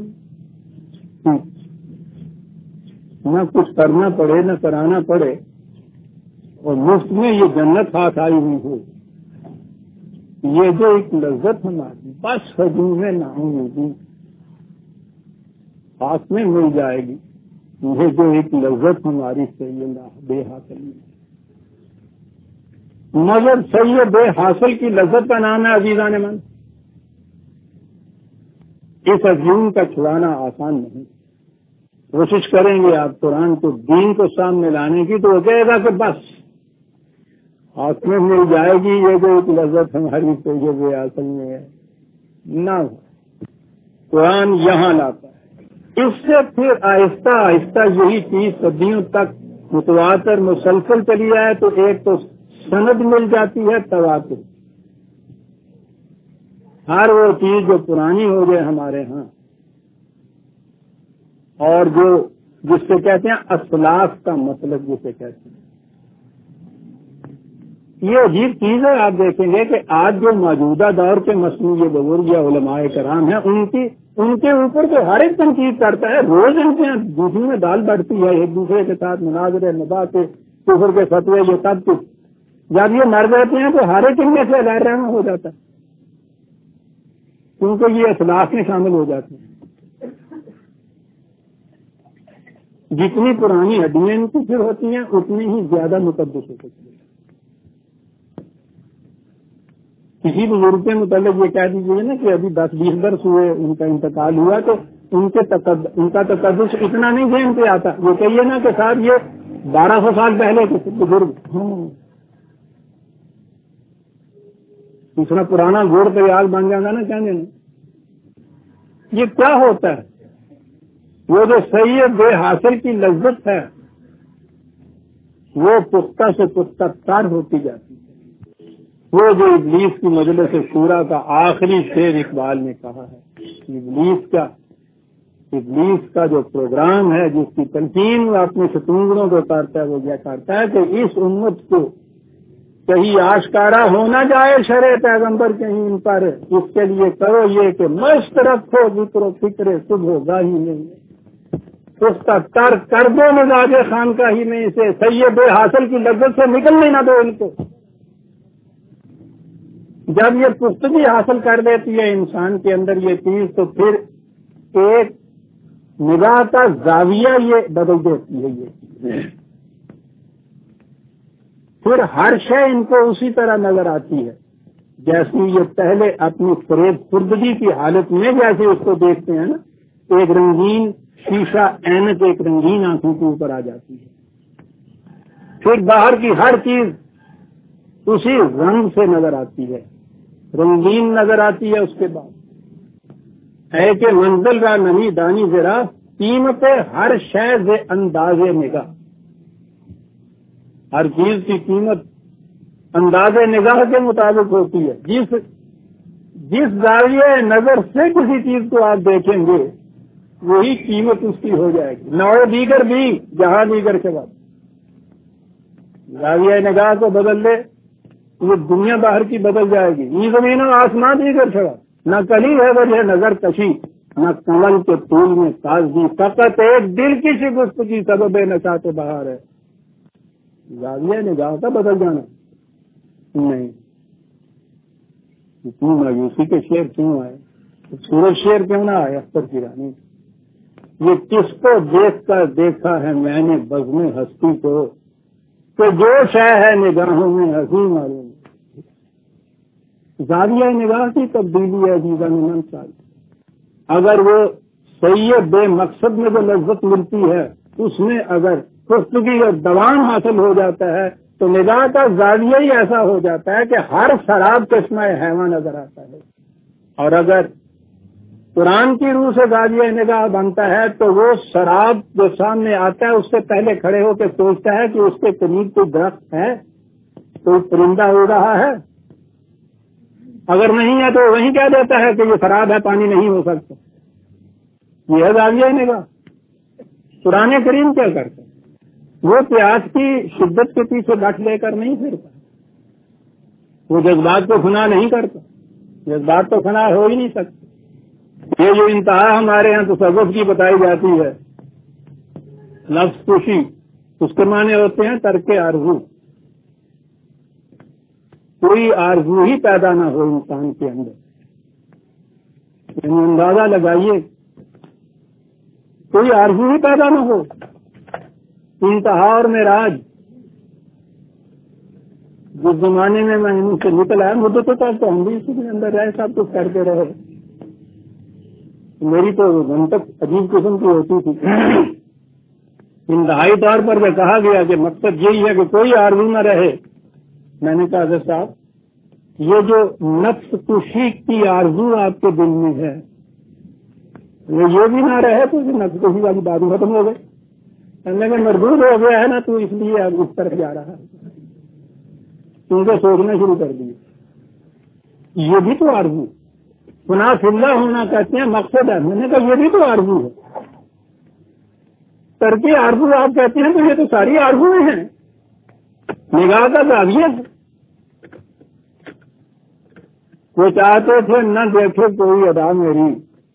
نہ کچھ کرنا پڑے نہ کرانا پڑے، اور مفت میں یہ جنت ہاتھ آئی ہوئی ہو، یہ جو ایک لذت ہماری بس ہجوم میں نہ ہوگی، ہاتھ میں مل جائے گی، یہ جو ایک لذت ہماری سید بے حاصل میں، مگر سید بے حاصل کی لذت کا نام ہے عزیزان من۔ اس عظیم کا چھڑانا آسان نہیں۔ کوشش کریں گے آپ قرآن کو دین کو سامنے لانے کی تو وہ کہے گا کہ بس ہاتھ میں مل جائے گی، یہ جو ایک لذت ہماری سید بے حاصل میں ہے نہ، قرآن یہاں لاتا ہے۔ اس سے پھر آہستہ آہستہ یہی چیز صدیوں تک متواتر مسلسل چلی آئے تو ایک تو سند مل جاتی ہے تواتر، ہر وہ چیز جو پرانی ہو گئے ہمارے ہاں، اور جو جس سے کہتے ہیں اسلاف کا مطلب جسے کہتے ہیں، یہ عجیب چیز ہے۔ آپ دیکھیں گے کہ آج جو موجودہ دور کے مصنوعی بزرگ یا علماء کرام ہیں ان کے اوپر تو ہر ایک تنقید کرتا ہے، روز ان کے دوسری میں دال بڑھتی ہے، ایک دوسرے کے ساتھ مناظرے نباتیں کفر کے فتوے یہ سب کچھ، جب یہ مر جاتے ہیں تو ہر ایک ان میں سے لہر رہنا ہو جاتا ہے، کیونکہ یہ اصلاح میں شامل ہو جاتے ہیں۔ جتنی پرانی ہڈیاں ان کی پھر ہوتی ہیں اتنی ہی زیادہ مقدس ہو سکتی ہیں۔ کسی بزرگ کے متعلق یہ کہہ دیجیے نا کہ ابھی 10-20 برس ہوئے ان کا انتقال ہوا تو ان کا تقدس اتنا نہیں ذہن پہ آتا، وہ کہیے نا کہ صاحب یہ 1200 سال پہلے کے بزرگ، اتنا پرانا گوڑ پہ آگ بن جانا نا کہنے میں۔ یہ کیا ہوتا ہے؟ وہ جو سید بے حاصل کی لذت ہے وہ پختہ سے پختہ تر ہوتی جاتی ہے۔ وہ جو ابلیس کی مجلس شورا کا آخری شعر اقبال نے کہا ہے، ابلیس کا جو پروگرام ہے جس کی تلقین وہ اپنے ستونگڑوں کو کرتا ہے، وہ کیا کرتا ہے کہ اس امت کو کہیں آشکارا ہونا جائے شرع پیغمبر کہیں ان پر، اس کے لیے کرو یہ کہ مست رکھو ذکر و فکر صبح گاہی میں، اس کا تر کر دو مزاج خانقاہی میں، اسے سید بے حاصل کی لذت سے نکلنے نہ دو ان کو۔ جب یہ پختگی حاصل کر دیتی ہے انسان کے اندر یہ چیز تو پھر ایک نگاہ کا زاویہ یہ بدل دیتی ہے، یہ پھر ہر شے ان کو اسی طرح نظر آتی ہے جیسی یہ پہلے اپنی فریب خوردگی کی حالت میں جیسے اس کو دیکھتے ہیں نا، ایک رنگین شیشہ اینک ایک رنگین آنکھوں کے اوپر آ جاتی ہے، پھر باہر کی ہر چیز اسی رنگ سے نظر آتی ہے، رنگین نظر آتی ہے۔ اس کے بعد ہے کہ منزل کا نمی دانی ذرا قیمت ہر شے سے انداز نگاہ، ہر چیز کی قیمت انداز نگاہ کے مطابق ہوتی ہے۔ جس زاویہ نظر سے کسی چیز کو آپ دیکھیں گے وہی قیمت اس کی ہو جائے گی، نوع دیگر بھی جہاں دیگر کے بعد زاویہ نگاہ کو بدل دے یہ دنیا باہر کی بدل جائے گی، یہ زمین و آسمان دیگر چھڑا نہ کلی ہے وجہ نظر کشی، نہ کمل کے پھول میں تازگی، فقط ایک دل کی شگفت کی سبب نشاط بہار ہے۔ زاویہ نگاہ کا بدل جانا نہیں، اتنی مایوسی کے شعر کیوں آئے؟ سورج شیر کیوں نہ آئے اختر کی رانی؟ یہ کس کو دیکھ کر دیکھا ہے میں نے بزم ہستی کو، کہ جو شے ہے نگاہوں میں ہنسی معلوم۔ زاویہ نگاہ کی تبدیلی ہے جیزا من سال۔ اگر وہ صحیح بے مقصد میں جو لذت ملتی ہے اس میں اگر پختگی اور دوام حاصل ہو جاتا ہے تو نگاہ کا زاویہ ہی ایسا ہو جاتا ہے کہ ہر شراب چشمہ حیوان نظر آتا ہے۔ اور اگر قرآن کی روح سے زاویہ نگاہ بنتا ہے تو وہ شراب جو سامنے آتا ہے اس سے پہلے کھڑے ہو کے سوچتا ہے کہ اس کے قریب کوئی درخت ہے، کوئی پرندہ ہو رہا ہے، اگر نہیں ہے تو وہیں کہہ دیتا ہے کہ یہ خراب ہے، پانی نہیں ہو سکتا۔ یہ ہے زاویہ نگاہ۔ قرآن کریم کیا کرتا ہے؟ وہ پیاس کی شدت کے پیچھے ڈٹ لے کر نہیں پھرتا، وہ جذبات کو فنا نہیں کرتا، جذبات تو فنا ہو ہی نہیں سکتے۔ یہ جو انتہا ہمارے یہاں تصوف کی بتائی جاتی ہے، لفظ خوشی، اس کے معنی ہوتے ہیں ترک آرزو۔ کوئی آرزو ہی پیدا نہ ہو انسان کے اندر، یعنی اندازہ لگائیے کوئی آرزو ہی پیدا نہ ہو۔ انتہا اور معراج جس زمانے میں ان سے نکل آیا مدتوں تک تو ہم بھی اسی کے اندر رہے، سب کچھ کرتے رہے، میری تو منطق عجیب قسم کی ہوتی تھی۔ انتہائی طور پر جو کہا گیا کہ مقصد یہی ہے کہ کوئی آرزو نہ رہے، میں نے کہا حضرت صاحب یہ جو نفس کشی کی آرزو آپ کے دل میں ہے یہ بھی نہ رہے تو نفس کشی والی بات ختم ہو گئی، کہنے کا مردود ہو گیا ہے نا تو اس لیے اب اس طرف جا رہا ہے، کیونکہ سوچنا شروع کر دیا۔ یہ بھی تو آرزو فنا فی اللہ ہونا کہتے ہیں مقصد ہے، میں نے کہا یہ بھی تو آرزو ہے، ترک آرزو آپ کہتے ہیں تو یہ تو ساری آرزویں ہیں، نگاہ کا زاویہ ہے۔ وہ چاہتے تھے نہ دیکھے کوئی ادا میری،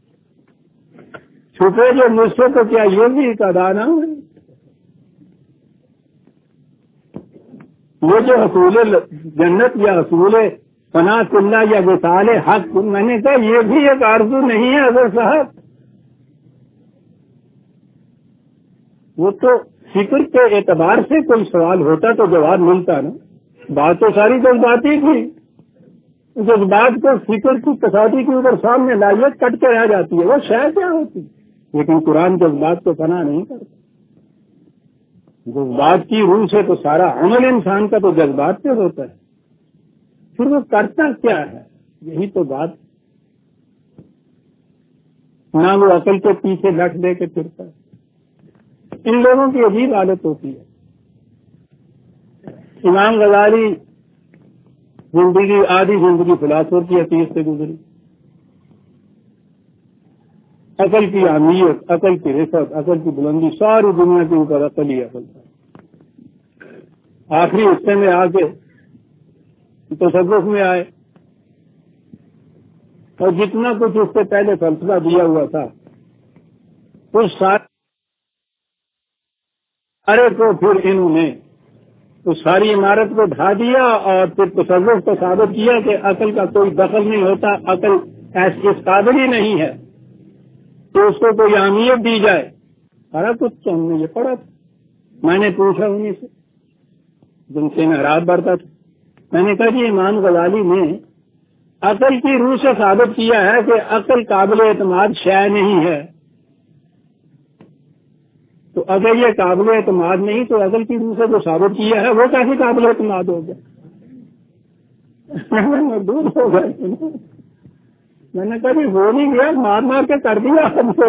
چھپے جو مجھ سے تو کیا یہ بھی ایک ادا نہ ہے؟ یہ جو حصول جنت یا حصول فنا فی اللہ یا وصال حق، میں نے کہا یہ بھی ایک آرزو نہیں ہے حضرت صاحب، وہ تو فکر کے اعتبار سے کوئی سوال ہوتا تو جواب ملتا نا، بات تو ساری جذباتی تھی، جذبات کو فکر کی کسوٹی کے اوپر سامنے لائیے کٹ کے رہ جاتی ہے، وہ شے کیا ہوتی، لیکن قرآن جذبات کو فنا نہیں کرتا۔ جذبات کی روح سے تو سارا عمل انسان کا تو جذبات سے ہوتا ہے، پھر وہ کرتا کیا ہے؟ یہی تو بات، نہ وہ عقل کے پیچھے لٹ لے کے پھرتا ہے۔ ان لوگوں کی عجیب حالت ہوتی ہے۔ امام غزالی زندگی آدھی زندگی فلاسفر کی حیثیت سے گزری، عقل کی اہمیت، عقل کی رفعت، عقل کی بلندی، ساری دنیا کے اوپر عقل ہی عقل تھا۔ آخری حصے میں آ کے تصوف میں آئے اور جتنا کچھ اس سے پہلے فلسفہ دیا ہوا تھا اس سارے کو پھر انہوں نے اس ساری عمارت کو ڈھا دیا اور پھر تصوف کو ثابت کیا کہ عقل کا کوئی دخل نہیں ہوتا، عقل اس قابل ہی نہیں ہے تو اس کو کوئی اہمیت دی جائے۔ سارا کچھ تو ہم نے یہ پڑھا تھا۔ میں نے پوچھا انہیں سے جن سے میں رات برتا تھا، میں نے کہا جی امام غزالی نے عقل کی روح سے ثابت کیا ہے کہ عقل قابل اعتماد شے نہیں ہے، تو اگر یہ قابل اعتماد نہیں تو عقل کی روح سے جو ثابت کیا ہے وہ کیسے قابل اعتماد ہو گیا؟ دور ہو گئے۔ میں نے کہا ہو نہیں گیا، مار مار کے کر دیا ہم کو۔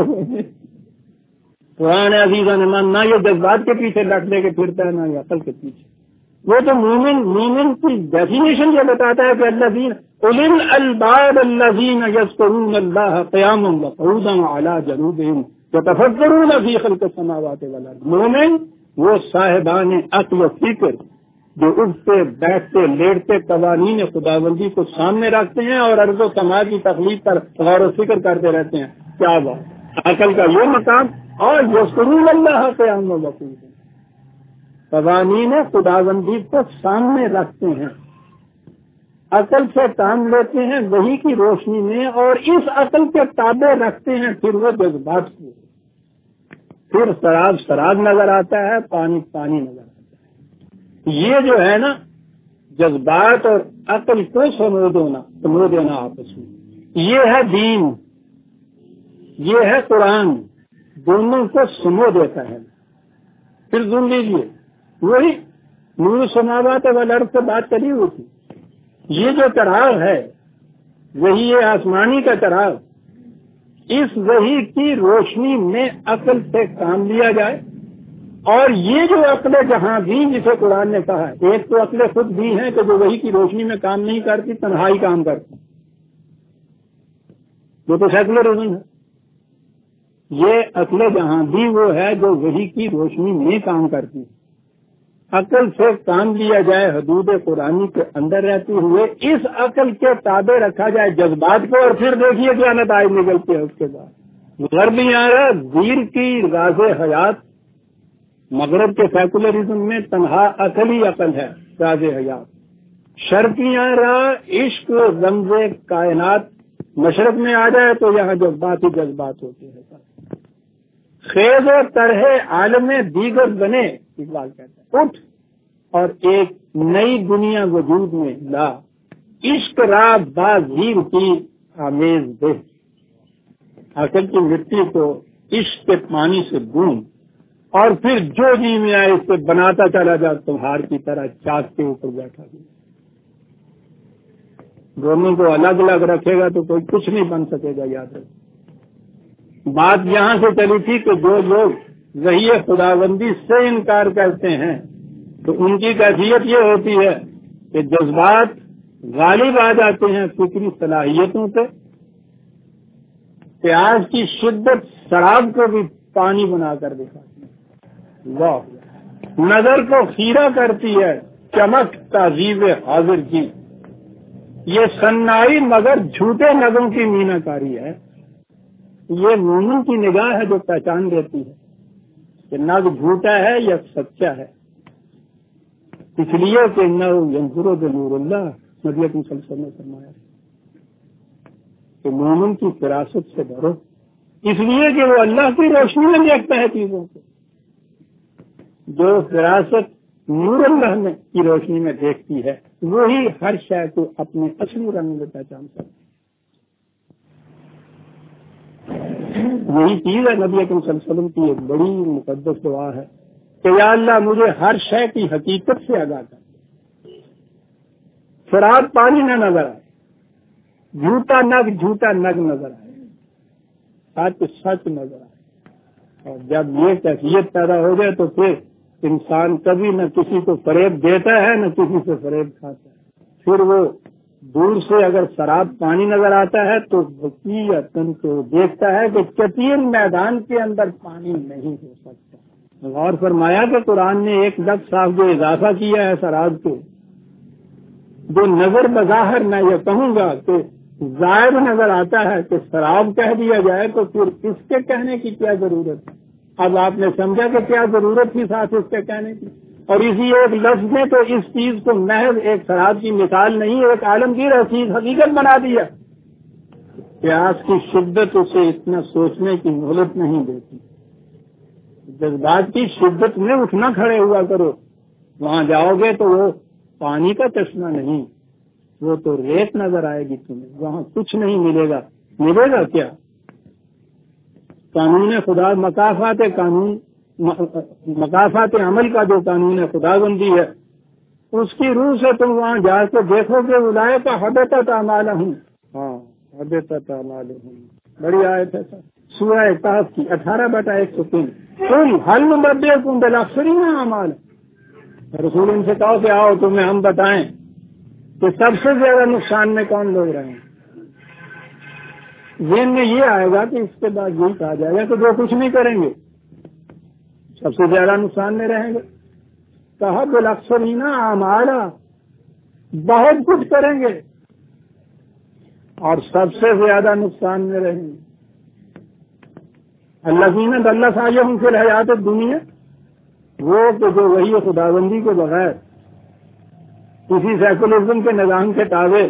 قرآن عزیزہ نے مان نہ یہ جذبات کے پیچھے لٹ لے کے پھرتا ہے نہ یہ عقل کے پیچھے۔ وہ تو مومن کی ڈیفینیشن یہ بتاتا ہے کہ الذین اولی الالباب الذین یذکرون اللہ قیاما وقعودا وعلی جنوبہم یتفکرون فی خلق السماوات والارض۔ مومن وہ صاحبان عقل و فکر جو اٹھتے بیٹھتے لیٹتے قوانین خداوندی کو سامنے رکھتے ہیں اور ارض و سماء کی تخلیق پر غور و فکر کرتے رہتے ہیں۔ کیا بات، عقل کا یہ مقام، اور یذکرون اللہ قیاما وقعودا، قوانین خداوندی کو سامنے رکھتے ہیں۔ عقل سے کام لیتے ہیں وہی کی روشنی میں، اور اس عقل کے تابع رکھتے ہیں پھر وہ جذبات کو. پھر شراب شراب نظر آتا ہے، پانی پانی نظر آتا ہے. یہ جو ہے نا جذبات اور عقل کو سمو دینا آپس میں، یہ ہے دین، یہ ہے قرآن، دونوں کو سمو دیتا ہے. پھر سن لیجیے، وہی نور السماوات والارض سے بات کری ہوئی تھی. یہ جو چراغ ہے وہی ہے آسمانی کا چراغ. اس وحی کی روشنی میں عقل سے کام لیا جائے. اور یہ جو عقل جہاں بھی جسے قرآن نے کہا ہے، ایک تو عقل خود بھی ہے کہ جو وحی کی روشنی میں کام نہیں کرتی، تنہائی کام کرتی، وہ تو سیکولرزم ہے. یہ عقل جہاں بھی وہ ہے جو وحی کی روشنی میں کام کرتی ہے. عقل سے کام لیا جائے حدود قرآنی کے اندر رہتے ہوئے، اس عقل کے تابع رکھا جائے جذبات کو، اور پھر دیکھیے کیا نتائج نکلتے ہیں اس کے بعد. غرب آ رہا دیر کی راز حیات، مغرب کے سیکولرزم میں تنہا عقل ہی عقل ہے راز حیات. شرقی آ رہا عشق و رمز کائنات، مشرق میں آ جائے تو یہاں جذبات ہی جذبات ہوتے ہیں. خیز و طرح عالم دیگر بنے، اقبال کہتا ہے، اٹھ اور ایک نئی دنیا وجود میں لا، عشق را بازیر کی آمیز دے. عقل کی مٹی کو عشق کے پانی سے بون، اور پھر جو جی میں آئے اس سے بناتا چلا جا، تمہار کی طرح چاک کے اوپر بیٹھا گیا. دونوں کو الگ الگ رکھے گا تو کوئی کچھ نہیں بن سکے گا. یاد رکھیں، بات یہاں سے چلی تھی کہ جو لوگ وحی خداوندی سے انکار کرتے ہیں تو ان کی کیفیت یہ ہوتی ہے کہ جذبات غالب آ جاتے ہیں فکری صلاحیتوں سے. پیاس کی شدت شراب کو بھی پانی بنا کر دکھاتی ہے. واہ، نظر کو خیرہ کرتی ہے چمک تہذیب حاضر کی. یہ سنائی مگر جھوٹے نگوں کی مینا کاری ہے. یہ مومن کی نگاہ ہے جو پہچان دیتی ہے کہ نگ جھوٹا ہے یا سچا ہے. اس لیے کہ ینظر بنور اللہ، نبی اکرم صلی اللہ علیہ وسلم نے فرمایا کہ مومن کی فراست سے ڈرو، اس لیے کہ وہ اللہ کی روشنی میں دیکھتا ہے چیزوں کو. جو فراست نور اللہ میں کی روشنی میں دیکھتی ہے وہی ہر شے کو اپنے اصلی رنگ میں پہچان سکتی ہے. یہی چیز ہے نبی اکرم صلی اللہ علیہ وسلم کی ایک بڑی مقدس دعا ہے کہ یا اللہ مجھے ہر شے کی حقیقت سے آگاہ کر. شراب پانی نہ نظر آئے، جھوٹا نگ نظر آئے، سچ سچ نظر آئے. اور جب یہ کیفیت پیدا ہو جائے تو پھر انسان کبھی نہ کسی کو فریب دیتا ہے نہ کسی سے فریب کھاتا ہے. پھر وہ دور سے اگر شراب پانی نظر آتا ہے تو وقیعتاً کو دیکھتا ہے کہ کثیر میدان کے اندر پانی نہیں ہو سکتا. غور فرمایا کہ قرآن نے ایک لفظ صاف جو اضافہ کیا ہے شراب کو، جو نظر بظاہر میں یہ کہوں گا کہ ظاہر نظر آتا ہے کہ شراب کہہ دیا جائے تو پھر اس کے کہنے کی کیا ضرورت ہے. اب آپ نے سمجھا کہ کیا ضرورت تھی ساتھ اس کے کہنے کی. اور اسی ایک لفظ نے تو اس چیز کو محض ایک شراب کی مثال نہیں، ایک عالمگیر چیز حقیقت بنا دیا. پیاس کی شدت اسے اتنا سوچنے کی مہلت نہیں دیتی. جذبات کی شدت میں اٹھنا کھڑے ہوا کرو، وہاں جاؤ گے تو وہ پانی کا چشمہ نہیں، وہ تو ریت نظر آئے گی تمہیں. وہاں کچھ نہیں ملے گا. ملے گا کیا؟ قانون خدا مقافات عمل کا جو قانون خدا بندی ہے اس کی روح سے تم وہاں جا کے دیکھو گے اولئک حبطت اعمالہم. ہاں، حبطت اعمالہم بڑی آیت ہے سورہ کہف کی 18/103. قل هل ننبئکم بالاخسرین اعمالا. رسول ان سے کہو کہ آؤ تمہیں ہم بتائیں کہ سب سے زیادہ نقصان میں کون لوگ رہے ہیں. ذہن میں یہ آئے گا کہ اس کے بعد یہی کہا جائے گا کہ جو کچھ نہیں کریں گے سب سے زیادہ نقصان میں رہیں گے. کہا بالاخسرین اعمالا، بہت کچھ کریں گے اور سب سے زیادہ نقصان میں رہیں گے. الذین ضل سعیہم فی الحیات الدنیا، وہ کہ جو وہی خداوندی کے بغیر اسی سیکولرزم کے نظام کے تابع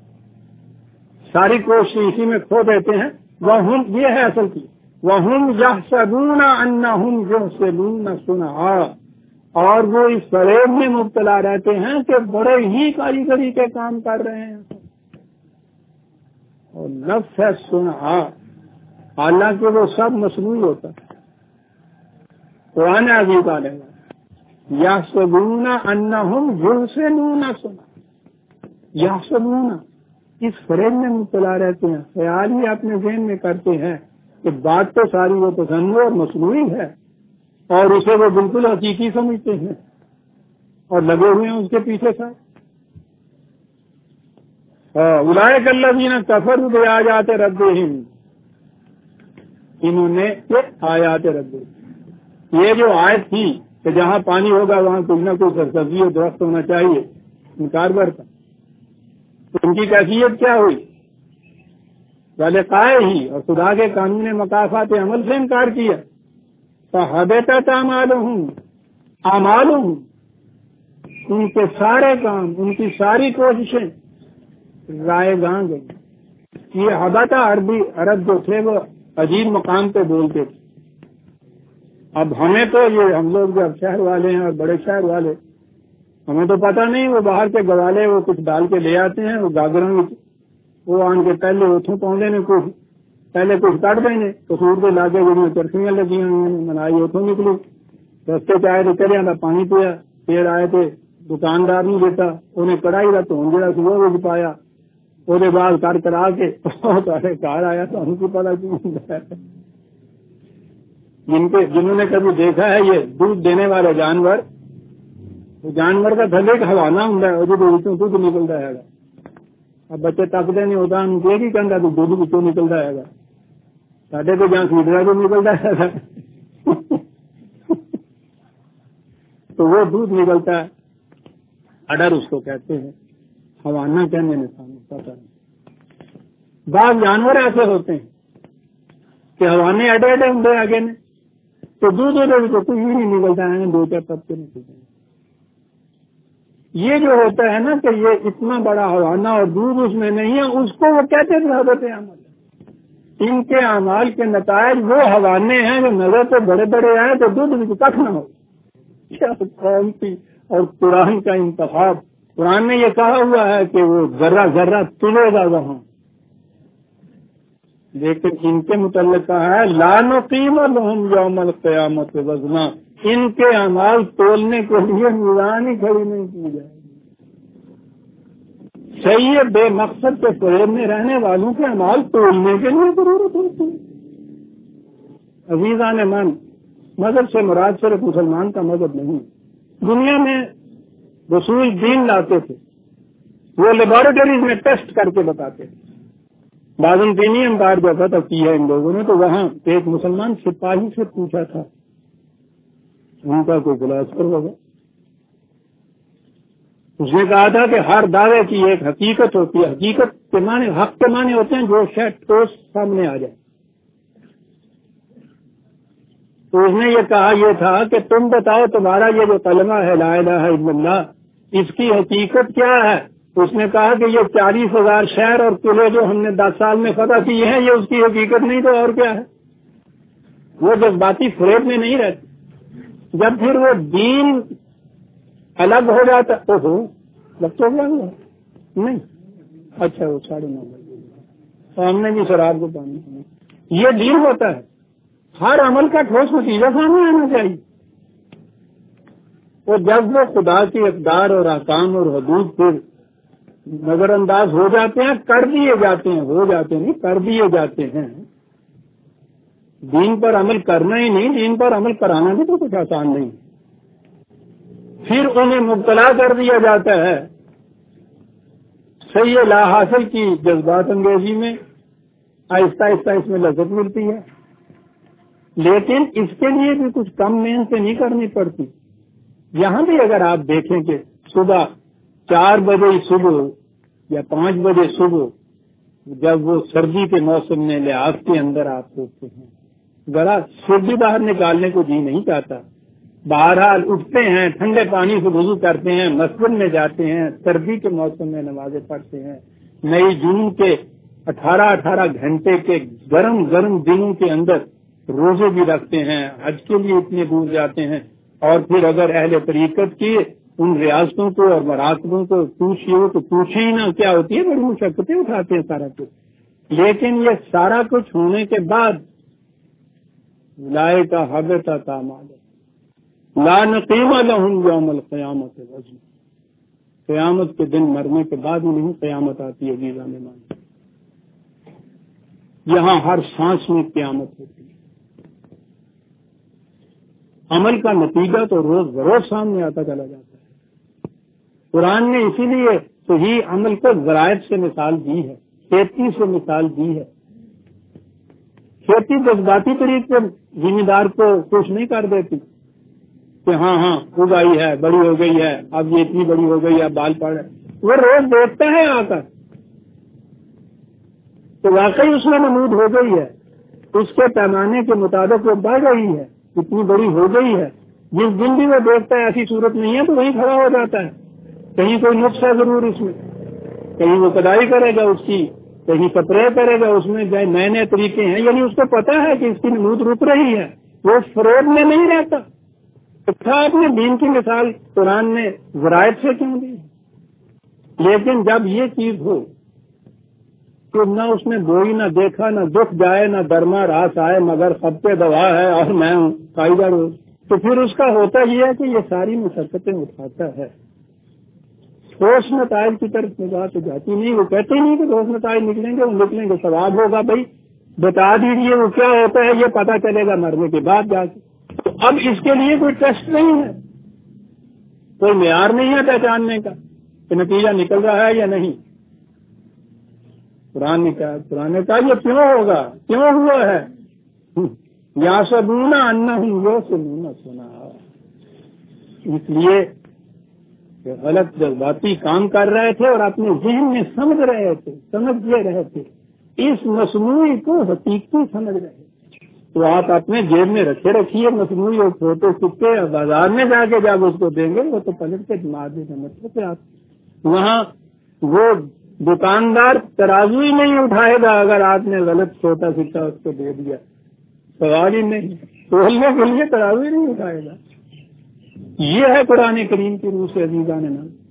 ساری کوشش اسی میں کھو دیتے ہیں. یہ ہے اصل کی وَهُمْ يَحْسَبُونَ أَنَّهُمْ يُحْسِنُونَ صُنْعًا، اور وہ اس فریب میں مبتلا رہتے ہیں کہ بڑے ہی کاریگری کے کام کر رہے ہیں. اور لفظ ہے صنعا، حالانکہ وہ سب مصنوعی ہوتا ہے. قرآن عزیز علیہ یحسبون انہم یحسنون صنعا، یحسبون اس فریب میں مبتلا رہتے ہیں، خیال ہی اپنے ذہن میں کرتے ہیں کہ بات تو ساری وہ تصنع اور مصنوعی ہے اور اسے وہ بالکل حقیقی سمجھتے ہیں اور لگے ہوئے ہیں اس کے پیچھے سے. اولئک الذین کفروا بآیات ربہم، انہوں نے آیات ربہم، یہ جو آیت تھی کہ جہاں پانی ہوگا وہاں کچھ نہ کچھ سبزی اور درخت ہونا چاہیے، انکار برتا. تو ان کی کیفیت کیا ہوئی؟ ولقائے ہی، اور خدا کے قانون مکافات عمل سے انکار کیا. فحبطت اعمالہم، اعمالہم، ان کے سارے کام، ان کی ساری کوششیں رائے گاں گئی. یہ حبطہ عرب جو تھے وہ عجیب مقام پہ بولتے تھے. اب ہمیں تو یہ ہم لوگ جو شہر والے ہیں اور بڑے شہر والے، ہمیں تو پتہ نہیں، وہ باہر کے گوالے وہ کچھ ڈال کے لے آتے ہیں، وہ گاگروں میں وہ آن کے پہلے اتوں پہنچے نے کچھ پہلے کچھ کٹ دینے کسور کے لاگے جنہیں چرخیاں لگی ہوئی منائی اتوں نکلی رستے چاہے تو چلے آتا پانی پیا پھر آئے تھے دکاندار نہیں دیتا انہیں کڑائی کا تو جڑا سی وہ بھی پایا وہ بعد کر کرا کے گھر آیا تو ہم کو پتا کیوں جنہوں نے کبھی دیکھا ہے یہ دودھ دینے والے جانور، جانور کا تھلے کا حوالہ ہوں جو دودھ نکلتا ہے. اب بچے تکتے نہیں ہوتا ان کو ہی کہنا تو دودھ بچوں نکلتا ہے گا ساڈے تو جہاں سیدرا کو نکلتا ہے تو وہ دودھ نکلتا ہے اڈر اس کو کہتے ہیں، حوانہ کہنے میں پتا نہیں. بعض جانور ایسے ہوتے ہیں کہ حوانے اڈے اڈے ہوں آگے نے تو دودھ ادھر تو کچھ بھی نہیں نکلتا ہے، دو چار پتے نکلتے ہیں. یہ جو ہوتا ہے نا کہ یہ اتنا بڑا حوانہ اور دودھ اس میں نہیں ہے، اس کو وہ کہتے تھے حضرت عمل. ان کے اعمال کے نتائج وہ حوانے ہیں جو نظر تو بڑے بڑے آئے تو دودھ بھی کچھ نہ ہو. کیا قوم کی اور قرآن کا انتخاب. قرآن نے یہ کہا ہوا ہے کہ وہ ذرہ ذرہ تلے گا وہاں، لیکن ان کے متعلق کہا ہے لا نقیم لہم یوم القیامت وزنا، ان کے اعمال تولنے کے لیے میزان ہی کھڑی نہیں کی جائے گی. صحیح بے مقصد کے فریب میں رہنے والوں کے اعمال تولنے کے لیے ضرورت ہوتی ہے. عزیزان من، مذہب سے مراد صرف مسلمان کا مذہب نہیں. دنیا میں رسول دین لاتے تھے، وہ لیبارٹریز میں ٹیسٹ کر کے بتاتے تھے. بازنطینی امپائر جو فتح کی ہے ان لوگوں نے تو وہاں ایک مسلمان سپاہی سے پوچھا تھا، ان کا کوئی فلاسفر ہوگا، اس نے کہا تھا کہ ہر دعوے کی ایک حقیقت ہوتی ہے، حقیقت کے معنی حق کے معنی ہوتے ہیں جو شاید ٹھوس سامنے آ جائے. تو اس نے یہ کہا یہ تھا کہ تم بتاؤ تمہارا یہ جو کلمہ ہے لا الہ الا اللہ اس کی حقیقت کیا ہے. اس نے کہا کہ یہ 40,000 شہر اور قلعے جو ہم نے 10 سال میں فتح کیے ہیں یہ اس کی حقیقت نہیں تو اور کیا ہے. وہ جذباتی فریب میں نہیں رہتی. جب پھر وہ دین الگ ہو جاتا تو لگتا نہیں اچھا وہ 9:30 ہم نے بھی شراب کو پانی. یہ دین ہوتا ہے، ہر عمل کا ٹھوس نتیجہ سامنے آنا چاہیے. اور جب وہ خدا کی اقدار اور احکام اور حدود پھر نظر انداز ہو جاتے ہیں، کر دیے جاتے ہیں، ہو جاتے نہیں کر دیے جاتے ہیں. دین پر عمل کرنا ہی نہیں، دین پر عمل کرانا بھی تو کچھ آسان نہیں. پھر انہیں مبتلا کر دیا جاتا ہے صحیح لا حاصل کی جذبات انگیزی میں، آہستہ آہستہ اس میں لذت ملتی ہے، لیکن اس کے لیے بھی کچھ کم محنت نہیں کرنی پڑتی. یہاں بھی اگر آپ دیکھیں کہ صبح 4 بجے صبح یا 5 بجے صبح جب وہ سردی کے موسم میں لحاظ کے اندر آپ ہوتے ہیں، ذرا سردی باہر نکالنے کو جی نہیں چاہتا. بہرحال اٹھتے ہیں، ٹھنڈے پانی سے وضو کرتے ہیں، مسجد میں جاتے ہیں، سردی کے موسم میں نمازیں پڑھتے ہیں، مئی جون کے 18 گھنٹے کے گرم دنوں کے اندر روزے بھی رکھتے ہیں، حج کے لیے اتنے دور جاتے ہیں، اور پھر اگر اہل طریقت کی ان ریاستوں کو اور مراکزوں کو پوچھیے تو پوچھے ہی نہ کیا ہوتی ہے، بڑی مشقتیں اٹھاتے ہیں سارا کچھ، لیکن یہ سارا کچھ ہونے کے بعد لائے کا حبط اعمالهم لا نقیم لهم یوم القیامت وزنا، قیامت کے دن مرنے کے بعد ہی نہیں قیامت آتی ہے عزیزان ایمان، یہاں ہر سانس میں قیامت ہوتی ہے، عمل کا نتیجہ تو روز بروز سامنے آتا چلا جاتا ہے۔ قرآن نے اسی لیے صحیح عمل کو ذرائع سے مثال دی ہے، کھیتی سے مثال دی ہے۔ کھیتی جذباتی طریقے ذمہ دار کو خوش نہیں کر دیتی کہ ہاں اگائی ہے، بڑی ہو گئی ہے، اب یہ اتنی بڑی ہو گئی ہے، بال پڑ رہے، وہ روز دیکھتا ہے آ کر تو واقعی اس میں نمود ہو گئی ہے، اس کے پیمانے کے مطابق وہ بڑھ رہی ہے، اتنی بڑی ہو گئی ہے۔ جس دن بھی وہ دیکھتا ہے ایسی صورت نہیں ہے تو وہیں کھڑا ہو جاتا ہے، کہیں کوئی نقص ہے ضرور اس میں، کہیں وہ کدائی کرے گا اس کی، کہیں سپرے کرے گا، اس میں نئے نئے طریقے ہیں، یعنی اس کو پتا ہے کہ اس کی نمود رک رہی ہے، وہ فروغ میں نہیں رہتا۔ اپنے دین کی مثال قرآن نے ذرائع سے کیوں دی؟ لیکن جب یہ چیز ہو تو نہ اس نے بوئی نہ دیکھا، نہ دکھ جائے، نہ درما راس آئے، مگر خب پہ دوا ہے اور میں ہوں قاعدہ روز، تو پھر اس کا ہوتا یہ ہے کہ یہ ساری مشقتیں اٹھاتا ہے، ٹھوس نتائج کی طرف نگاہ تو جاتی نہیں۔ وہ کہتے ہی نہیں کہ ٹھوس نتائج نکلیں گے، وہ نکلیں گے، ثواب ہوگا، بھائی بتا دیجیے وہ کیا ہوتا ہے، یہ پتا چلے گا مرنے کے بعد جا کے۔ تو اب اس کے لیے کوئی ٹیسٹ نہیں ہے، کوئی معیار نہیں ہے پہچاننے کا کہ نتیجہ نکل رہا ہے یا نہیں۔ قرآن نے کہا یہ کیوں ہوگا، کیوں ہوا ہے؟ یحسبون انہم یحسنون صنعا، اس لیے کہ غلط جذباتی کام کر رہے تھے اور اپنے ذہن میں سمجھ رہے تھے، اس مصنوعی کو حقیقی سمجھ رہے تھے۔ تو آپ اپنے جیب میں رکھیے مصنوعی اور فوٹو سکے، بازار میں جا کے جب اس کو دیں گے وہ تو پلٹ کے دماغ میں سمجھتے تھے آپ، وہاں وہ دکاندار ترازو ہی نہیں اٹھائے گا اگر آپ نے غلط چھوٹا سکہ اس کو دے دیا، سوال ہی نہیں، تولنے کے لیے ترازو ہی نہیں اٹھائے گا۔ یہ ہے قرآن کریم کی روح سے عزیزان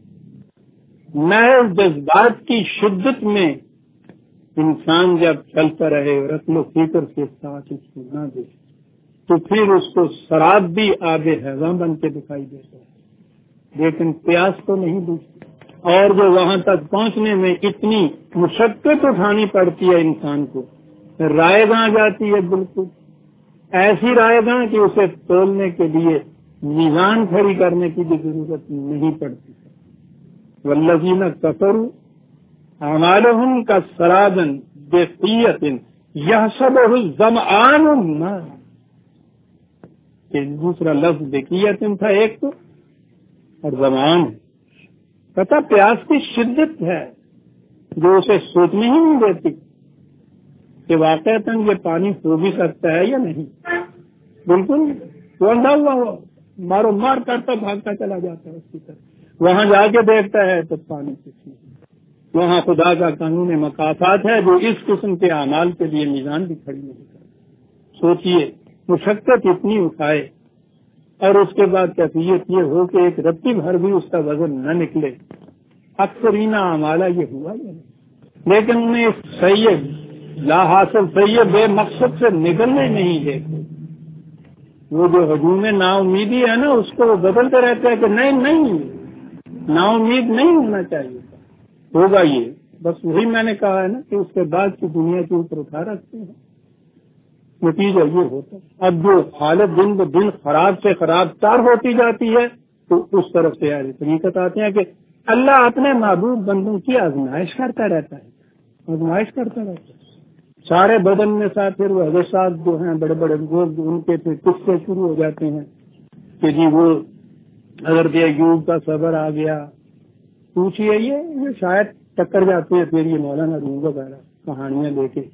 محض جذبات کی شدت میں انسان جب چلتا رہے اور عقل و فکر کے ساتھ اس کو نہ دے تو پھر اس کو شراب بھی آب حیواں بن کے دکھائی دیتا ہے، لیکن پیاس تو نہیں بجھتی، اور جو وہاں تک پہنچنے میں اتنی مشقت اٹھانی پڑتی ہے انسان کو، رائے گاہ جاتی ہے، بالکل ایسی رائے گاہ کہ اسے تولنے کے لیے میزان کھڑی کرنے کی بھی ضرورت نہیں پڑتی۔ والذین کفروا اعمالهم کسراب بقیۃ یحسبہ الظمآن ماء، دوسرا لفظ بقیۃ تھا ایک تو، اور ظمآن پتہ پیاس کی شدت ہے جو اسے سوچنے ہی نہیں دیتی کہ واقعتاً یہ پانی ہو بھی سکتا ہے یا نہیں، بالکل وہ اندھا ہوا ہو مارو مار کرتا بھاگتا چلا جاتا ہے اس کی طرف، وہاں جا کے دیکھتا ہے تو پانی کچھ نہیں، وہاں خدا کا قانون مکافات ہے جو اس قسم کے اعمال کے لیے میزان بھی کھڑی نہیں کرتا۔ سوچئے مشقت اتنی اٹھائے اور اس کے بعد کیفیت یہ ہو کہ ایک رتی بھر بھی اس کا وزن نہ نکلے، اکثرین اعمالہ یہ ہوا یا نہیں، لیکن انہیں صحیح لا حاصل صحیح بے مقصد سے نکلنے نہیں دیتے۔ وہ جو ہجوم نا امیدی ہے نا، اس کو وہ بدلتے رہتے ہیں کہ نہیں نا امید نہیں ہونا چاہیے، ہوگا یہ، بس وہی میں نے کہا ہے نا کہ اس کے بعد کی دنیا کے اوپر اٹھا رکھتے ہیں، نتیجہ یہ ہوتا ہے۔ اب جو حالت دن ب دن خراب سے خراب تر ہوتی جاتی ہے تو اس طرف سے اہل طریقت آتے ہیں کہ اللہ اپنے محبوب بندوں کی آزمائش کرتا رہتا ہے، سارے بدن میں ساتھ پھر وہ حضرت صاحب جو ہیں بڑے بڑے بزرگ، ان کے پھر قصے شروع ہو جاتے ہیں کہ جی وہ حضرت ایوب کا صبر آ گیا، پوچھئے یہ شاید ٹکر جاتے ہیں پھر یہ مولانا روم وغیرہ کہانیاں لے کے،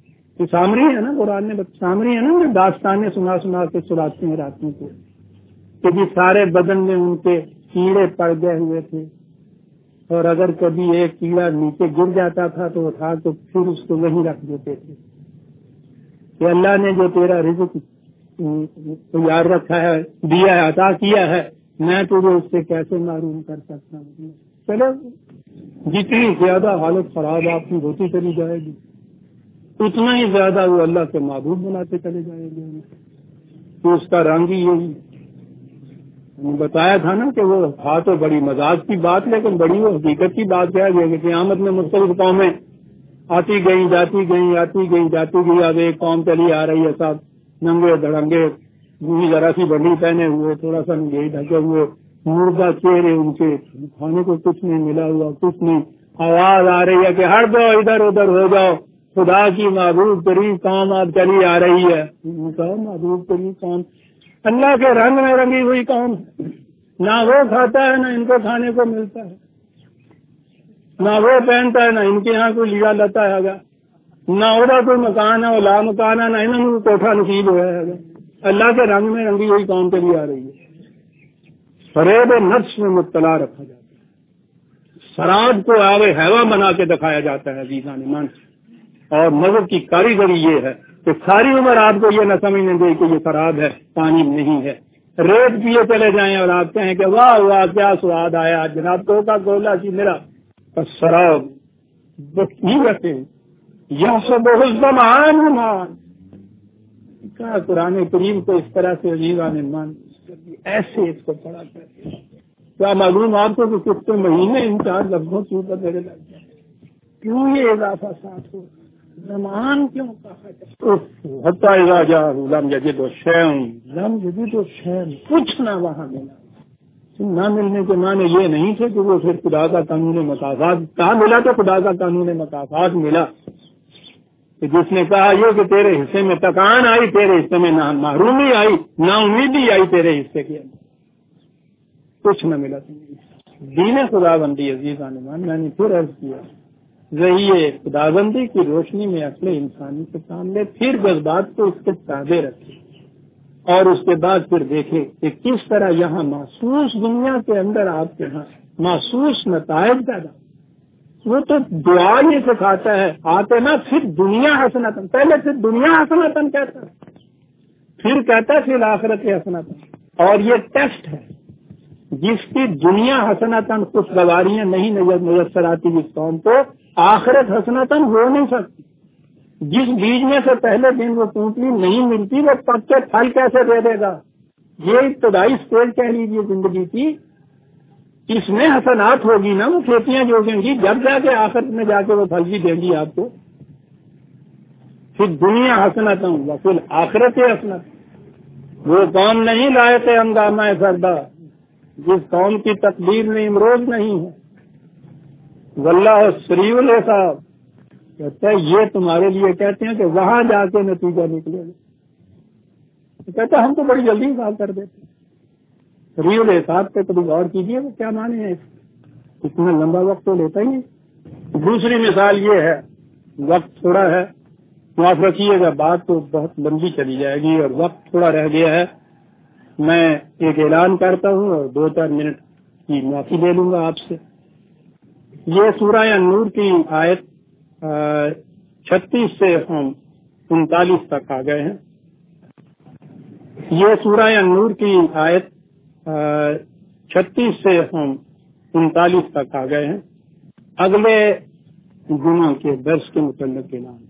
سامری ہے نا، قرآن نے سامری ہے نا، داستانیں سنا کے سلاتے ہیں راتوں کو، کہ جی سارے بدن میں ان کے کیڑے پڑ گئے ہوئے تھے، اور اگر کبھی ایک کیڑا نیچے گر جاتا تھا تو اٹھا تو پھر اس کو وہیں رکھ دیتے تھے کہ اللہ نے جو تیرا رزق تیار رکھا ہے، دیا ہے، عطا کیا ہے، میں تجھے اس سے کیسے محروم کر سکتا ہوں۔ چلو جتنی زیادہ حالت خراب آپ کی ہوتی چلی جائے گی اتنا ہی زیادہ وہ اللہ کے معبود بناتے چلے جائیں گے، تو اس کا رنگ ہی یہی بتایا تھا نا کہ وہ تھا تو بڑی مزاق کی بات، لیکن بڑی وہ حقیقت کی بات کیا گئی کہ قیامت میں مختلف قومیں آتی گئی جاتی گئی، آتی گئی جاتی گئی، اب ایک قوم چلی آ رہی ہے، سب ننگے دھڑنگے، ذرا سی بنی پہنے ہوئے، تھوڑا سا ننگے ڈھکے ہوئے، مردہ چہرے ان کے، کھانے کو کچھ نہیں ملا ہوا، کچھ نہیں، آواز آ رہی ہے کہ ہٹ دو، ادھر ادھر ہو جاؤ، خدا کی معبود ترین قوم اب چلی آ رہی ہے۔ معبود ترین قوم اللہ کے رنگ میں رنگی ہوئی قوم، نہ وہ کھاتا ہے نہ ان کو کھانے کو ملتا ہے، نہ وہ پہنتا ہے نہ ان کے یہاں کوئی لیا لیتا ہے گا، نہ ادھر کوئی مکان ہے وہ لا مکان ہے، نہ انہوں نے کوٹھا نصیب ہوا ہے گا۔ اللہ کے رنگ میں رنگی ہوئی قوم چلی آ رہی ہے۔ فریب نفس میں مبتلا رکھا جاتا ہے، شراب کو آب حیوان بنا کے دکھایا جاتا ہے عزیزان ایمان، اور مذہب کی کاریگری یہ ہے کہ ساری عمر آپ کو یہ نہ سمجھنے دے کہ یہ شراب ہے، پانی نہیں ہے، ریت پیے چلے جائیں اور آپ کہیں کہ واہ واہ کیا سواد آیا جناب، کوکا کولا کی میرا شراب رکھے یا سب الزمان۔ کہا قرآن کریم کو اس طرح سے عزیزان ایمان ایسے اس کو پڑھا کرتے، کیا معلوم آپ کو کہ کتنے مہینے ان 4 لفظوں کے اوپر میرے لگ جائے، کیوں یہ اضافہ ساتھ ہو، زمان کیوں کہا جائے، حتی اذا جاء لم یجد شیئا، کچھ نہ وہاں ملا۔ نہ ملنے کے معنی یہ نہیں تھے کہ وہ پھر خدا کا قانون مکافات کہاں ملا، تو خدا کا قانون مکافات ملا کہ جس نے کہا یہ کہ تیرے حصے میں تکان آئی، تیرے حصے میں نہ محرومی آئی، نہ امیدی آئی تیرے حصے کے اندر، کچھ نہ ملا تمہیں۔ دین خدا بندی عزیزان ایمان، میں نے پھر عرض کیا ذریعے خدا بندی کی روشنی میں اصل انسانی کے سامنے، پھر جذبات کو اس کے تابع رکھے، اور اس کے بعد پھر دیکھے کہ کس طرح یہاں محسوس دنیا کے اندر آپ کے یہاں محسوس نتائج پیدا، وہ تو دعا یہ سکھاتا ہے، آتے نا پھر دنیا حسنتن، پہلے پھر دنیا حسنتن کہتا ہے، پھر کہتا ہے پھر آخرت حسنتن، اور یہ ٹیسٹ ہے جس کی دنیا حسنتن خوشگواریاں نہیں میسر آتی جس قوم کو، آخرت حسنتن ہو نہیں سکتی۔ جس بیج میں سے پہلے دن وہ پونتلی نہیں ملتی، وہ پک کے پھل کیسے دے دے گا؟ یہ ابتدائی اسٹیج کہہ لیجیے زندگی کی، اس میں حسنات ہوگی نا، وہ کھیتیاں جوگیں گی، جب جا کے آخرت میں جا کے وہ پھل بھی دیں گی آپ کو۔ پھر دنیا حسنت ہوں پھر آخرت حسنت، وہ قوم نہیں لائق ہنگامہ سردہ جس قوم کی تقدیر میں امروز نہیں ہے۔ واللہ سریع الحساب، کہتا ہے یہ تمہارے لیے کہتے ہیں کہ وہاں جا کے نتیجہ نکلے گا، کہتا ہے ہم تو بڑی جلدی حساب کر دیتے، سریع الحساب پہ کبھی غور کیجیے وہ کیا معنی ہے، اتنا لمبا وقت تو لیتا ہی نہیں۔ دوسری مثال یہ ہے، وقت تھوڑا ہے، معاف رکھیے گا بات تو بہت لمبی چلی جائے گی اور وقت تھوڑا رہ گیا ہے، میں ایک اعلان کرتا ہوں اور 2-4 منٹ کی معافی لے لوں گا آپ سے۔ یہ سورہ النور کی آیت 36 سے ہم 39 تک آ گئے ہیں۔ یہ سورہ النور کی آیت 36 سے ہم 39 تک آ گئے ہیں۔ اگلے جمعہ کے درس کے متعلق اعلان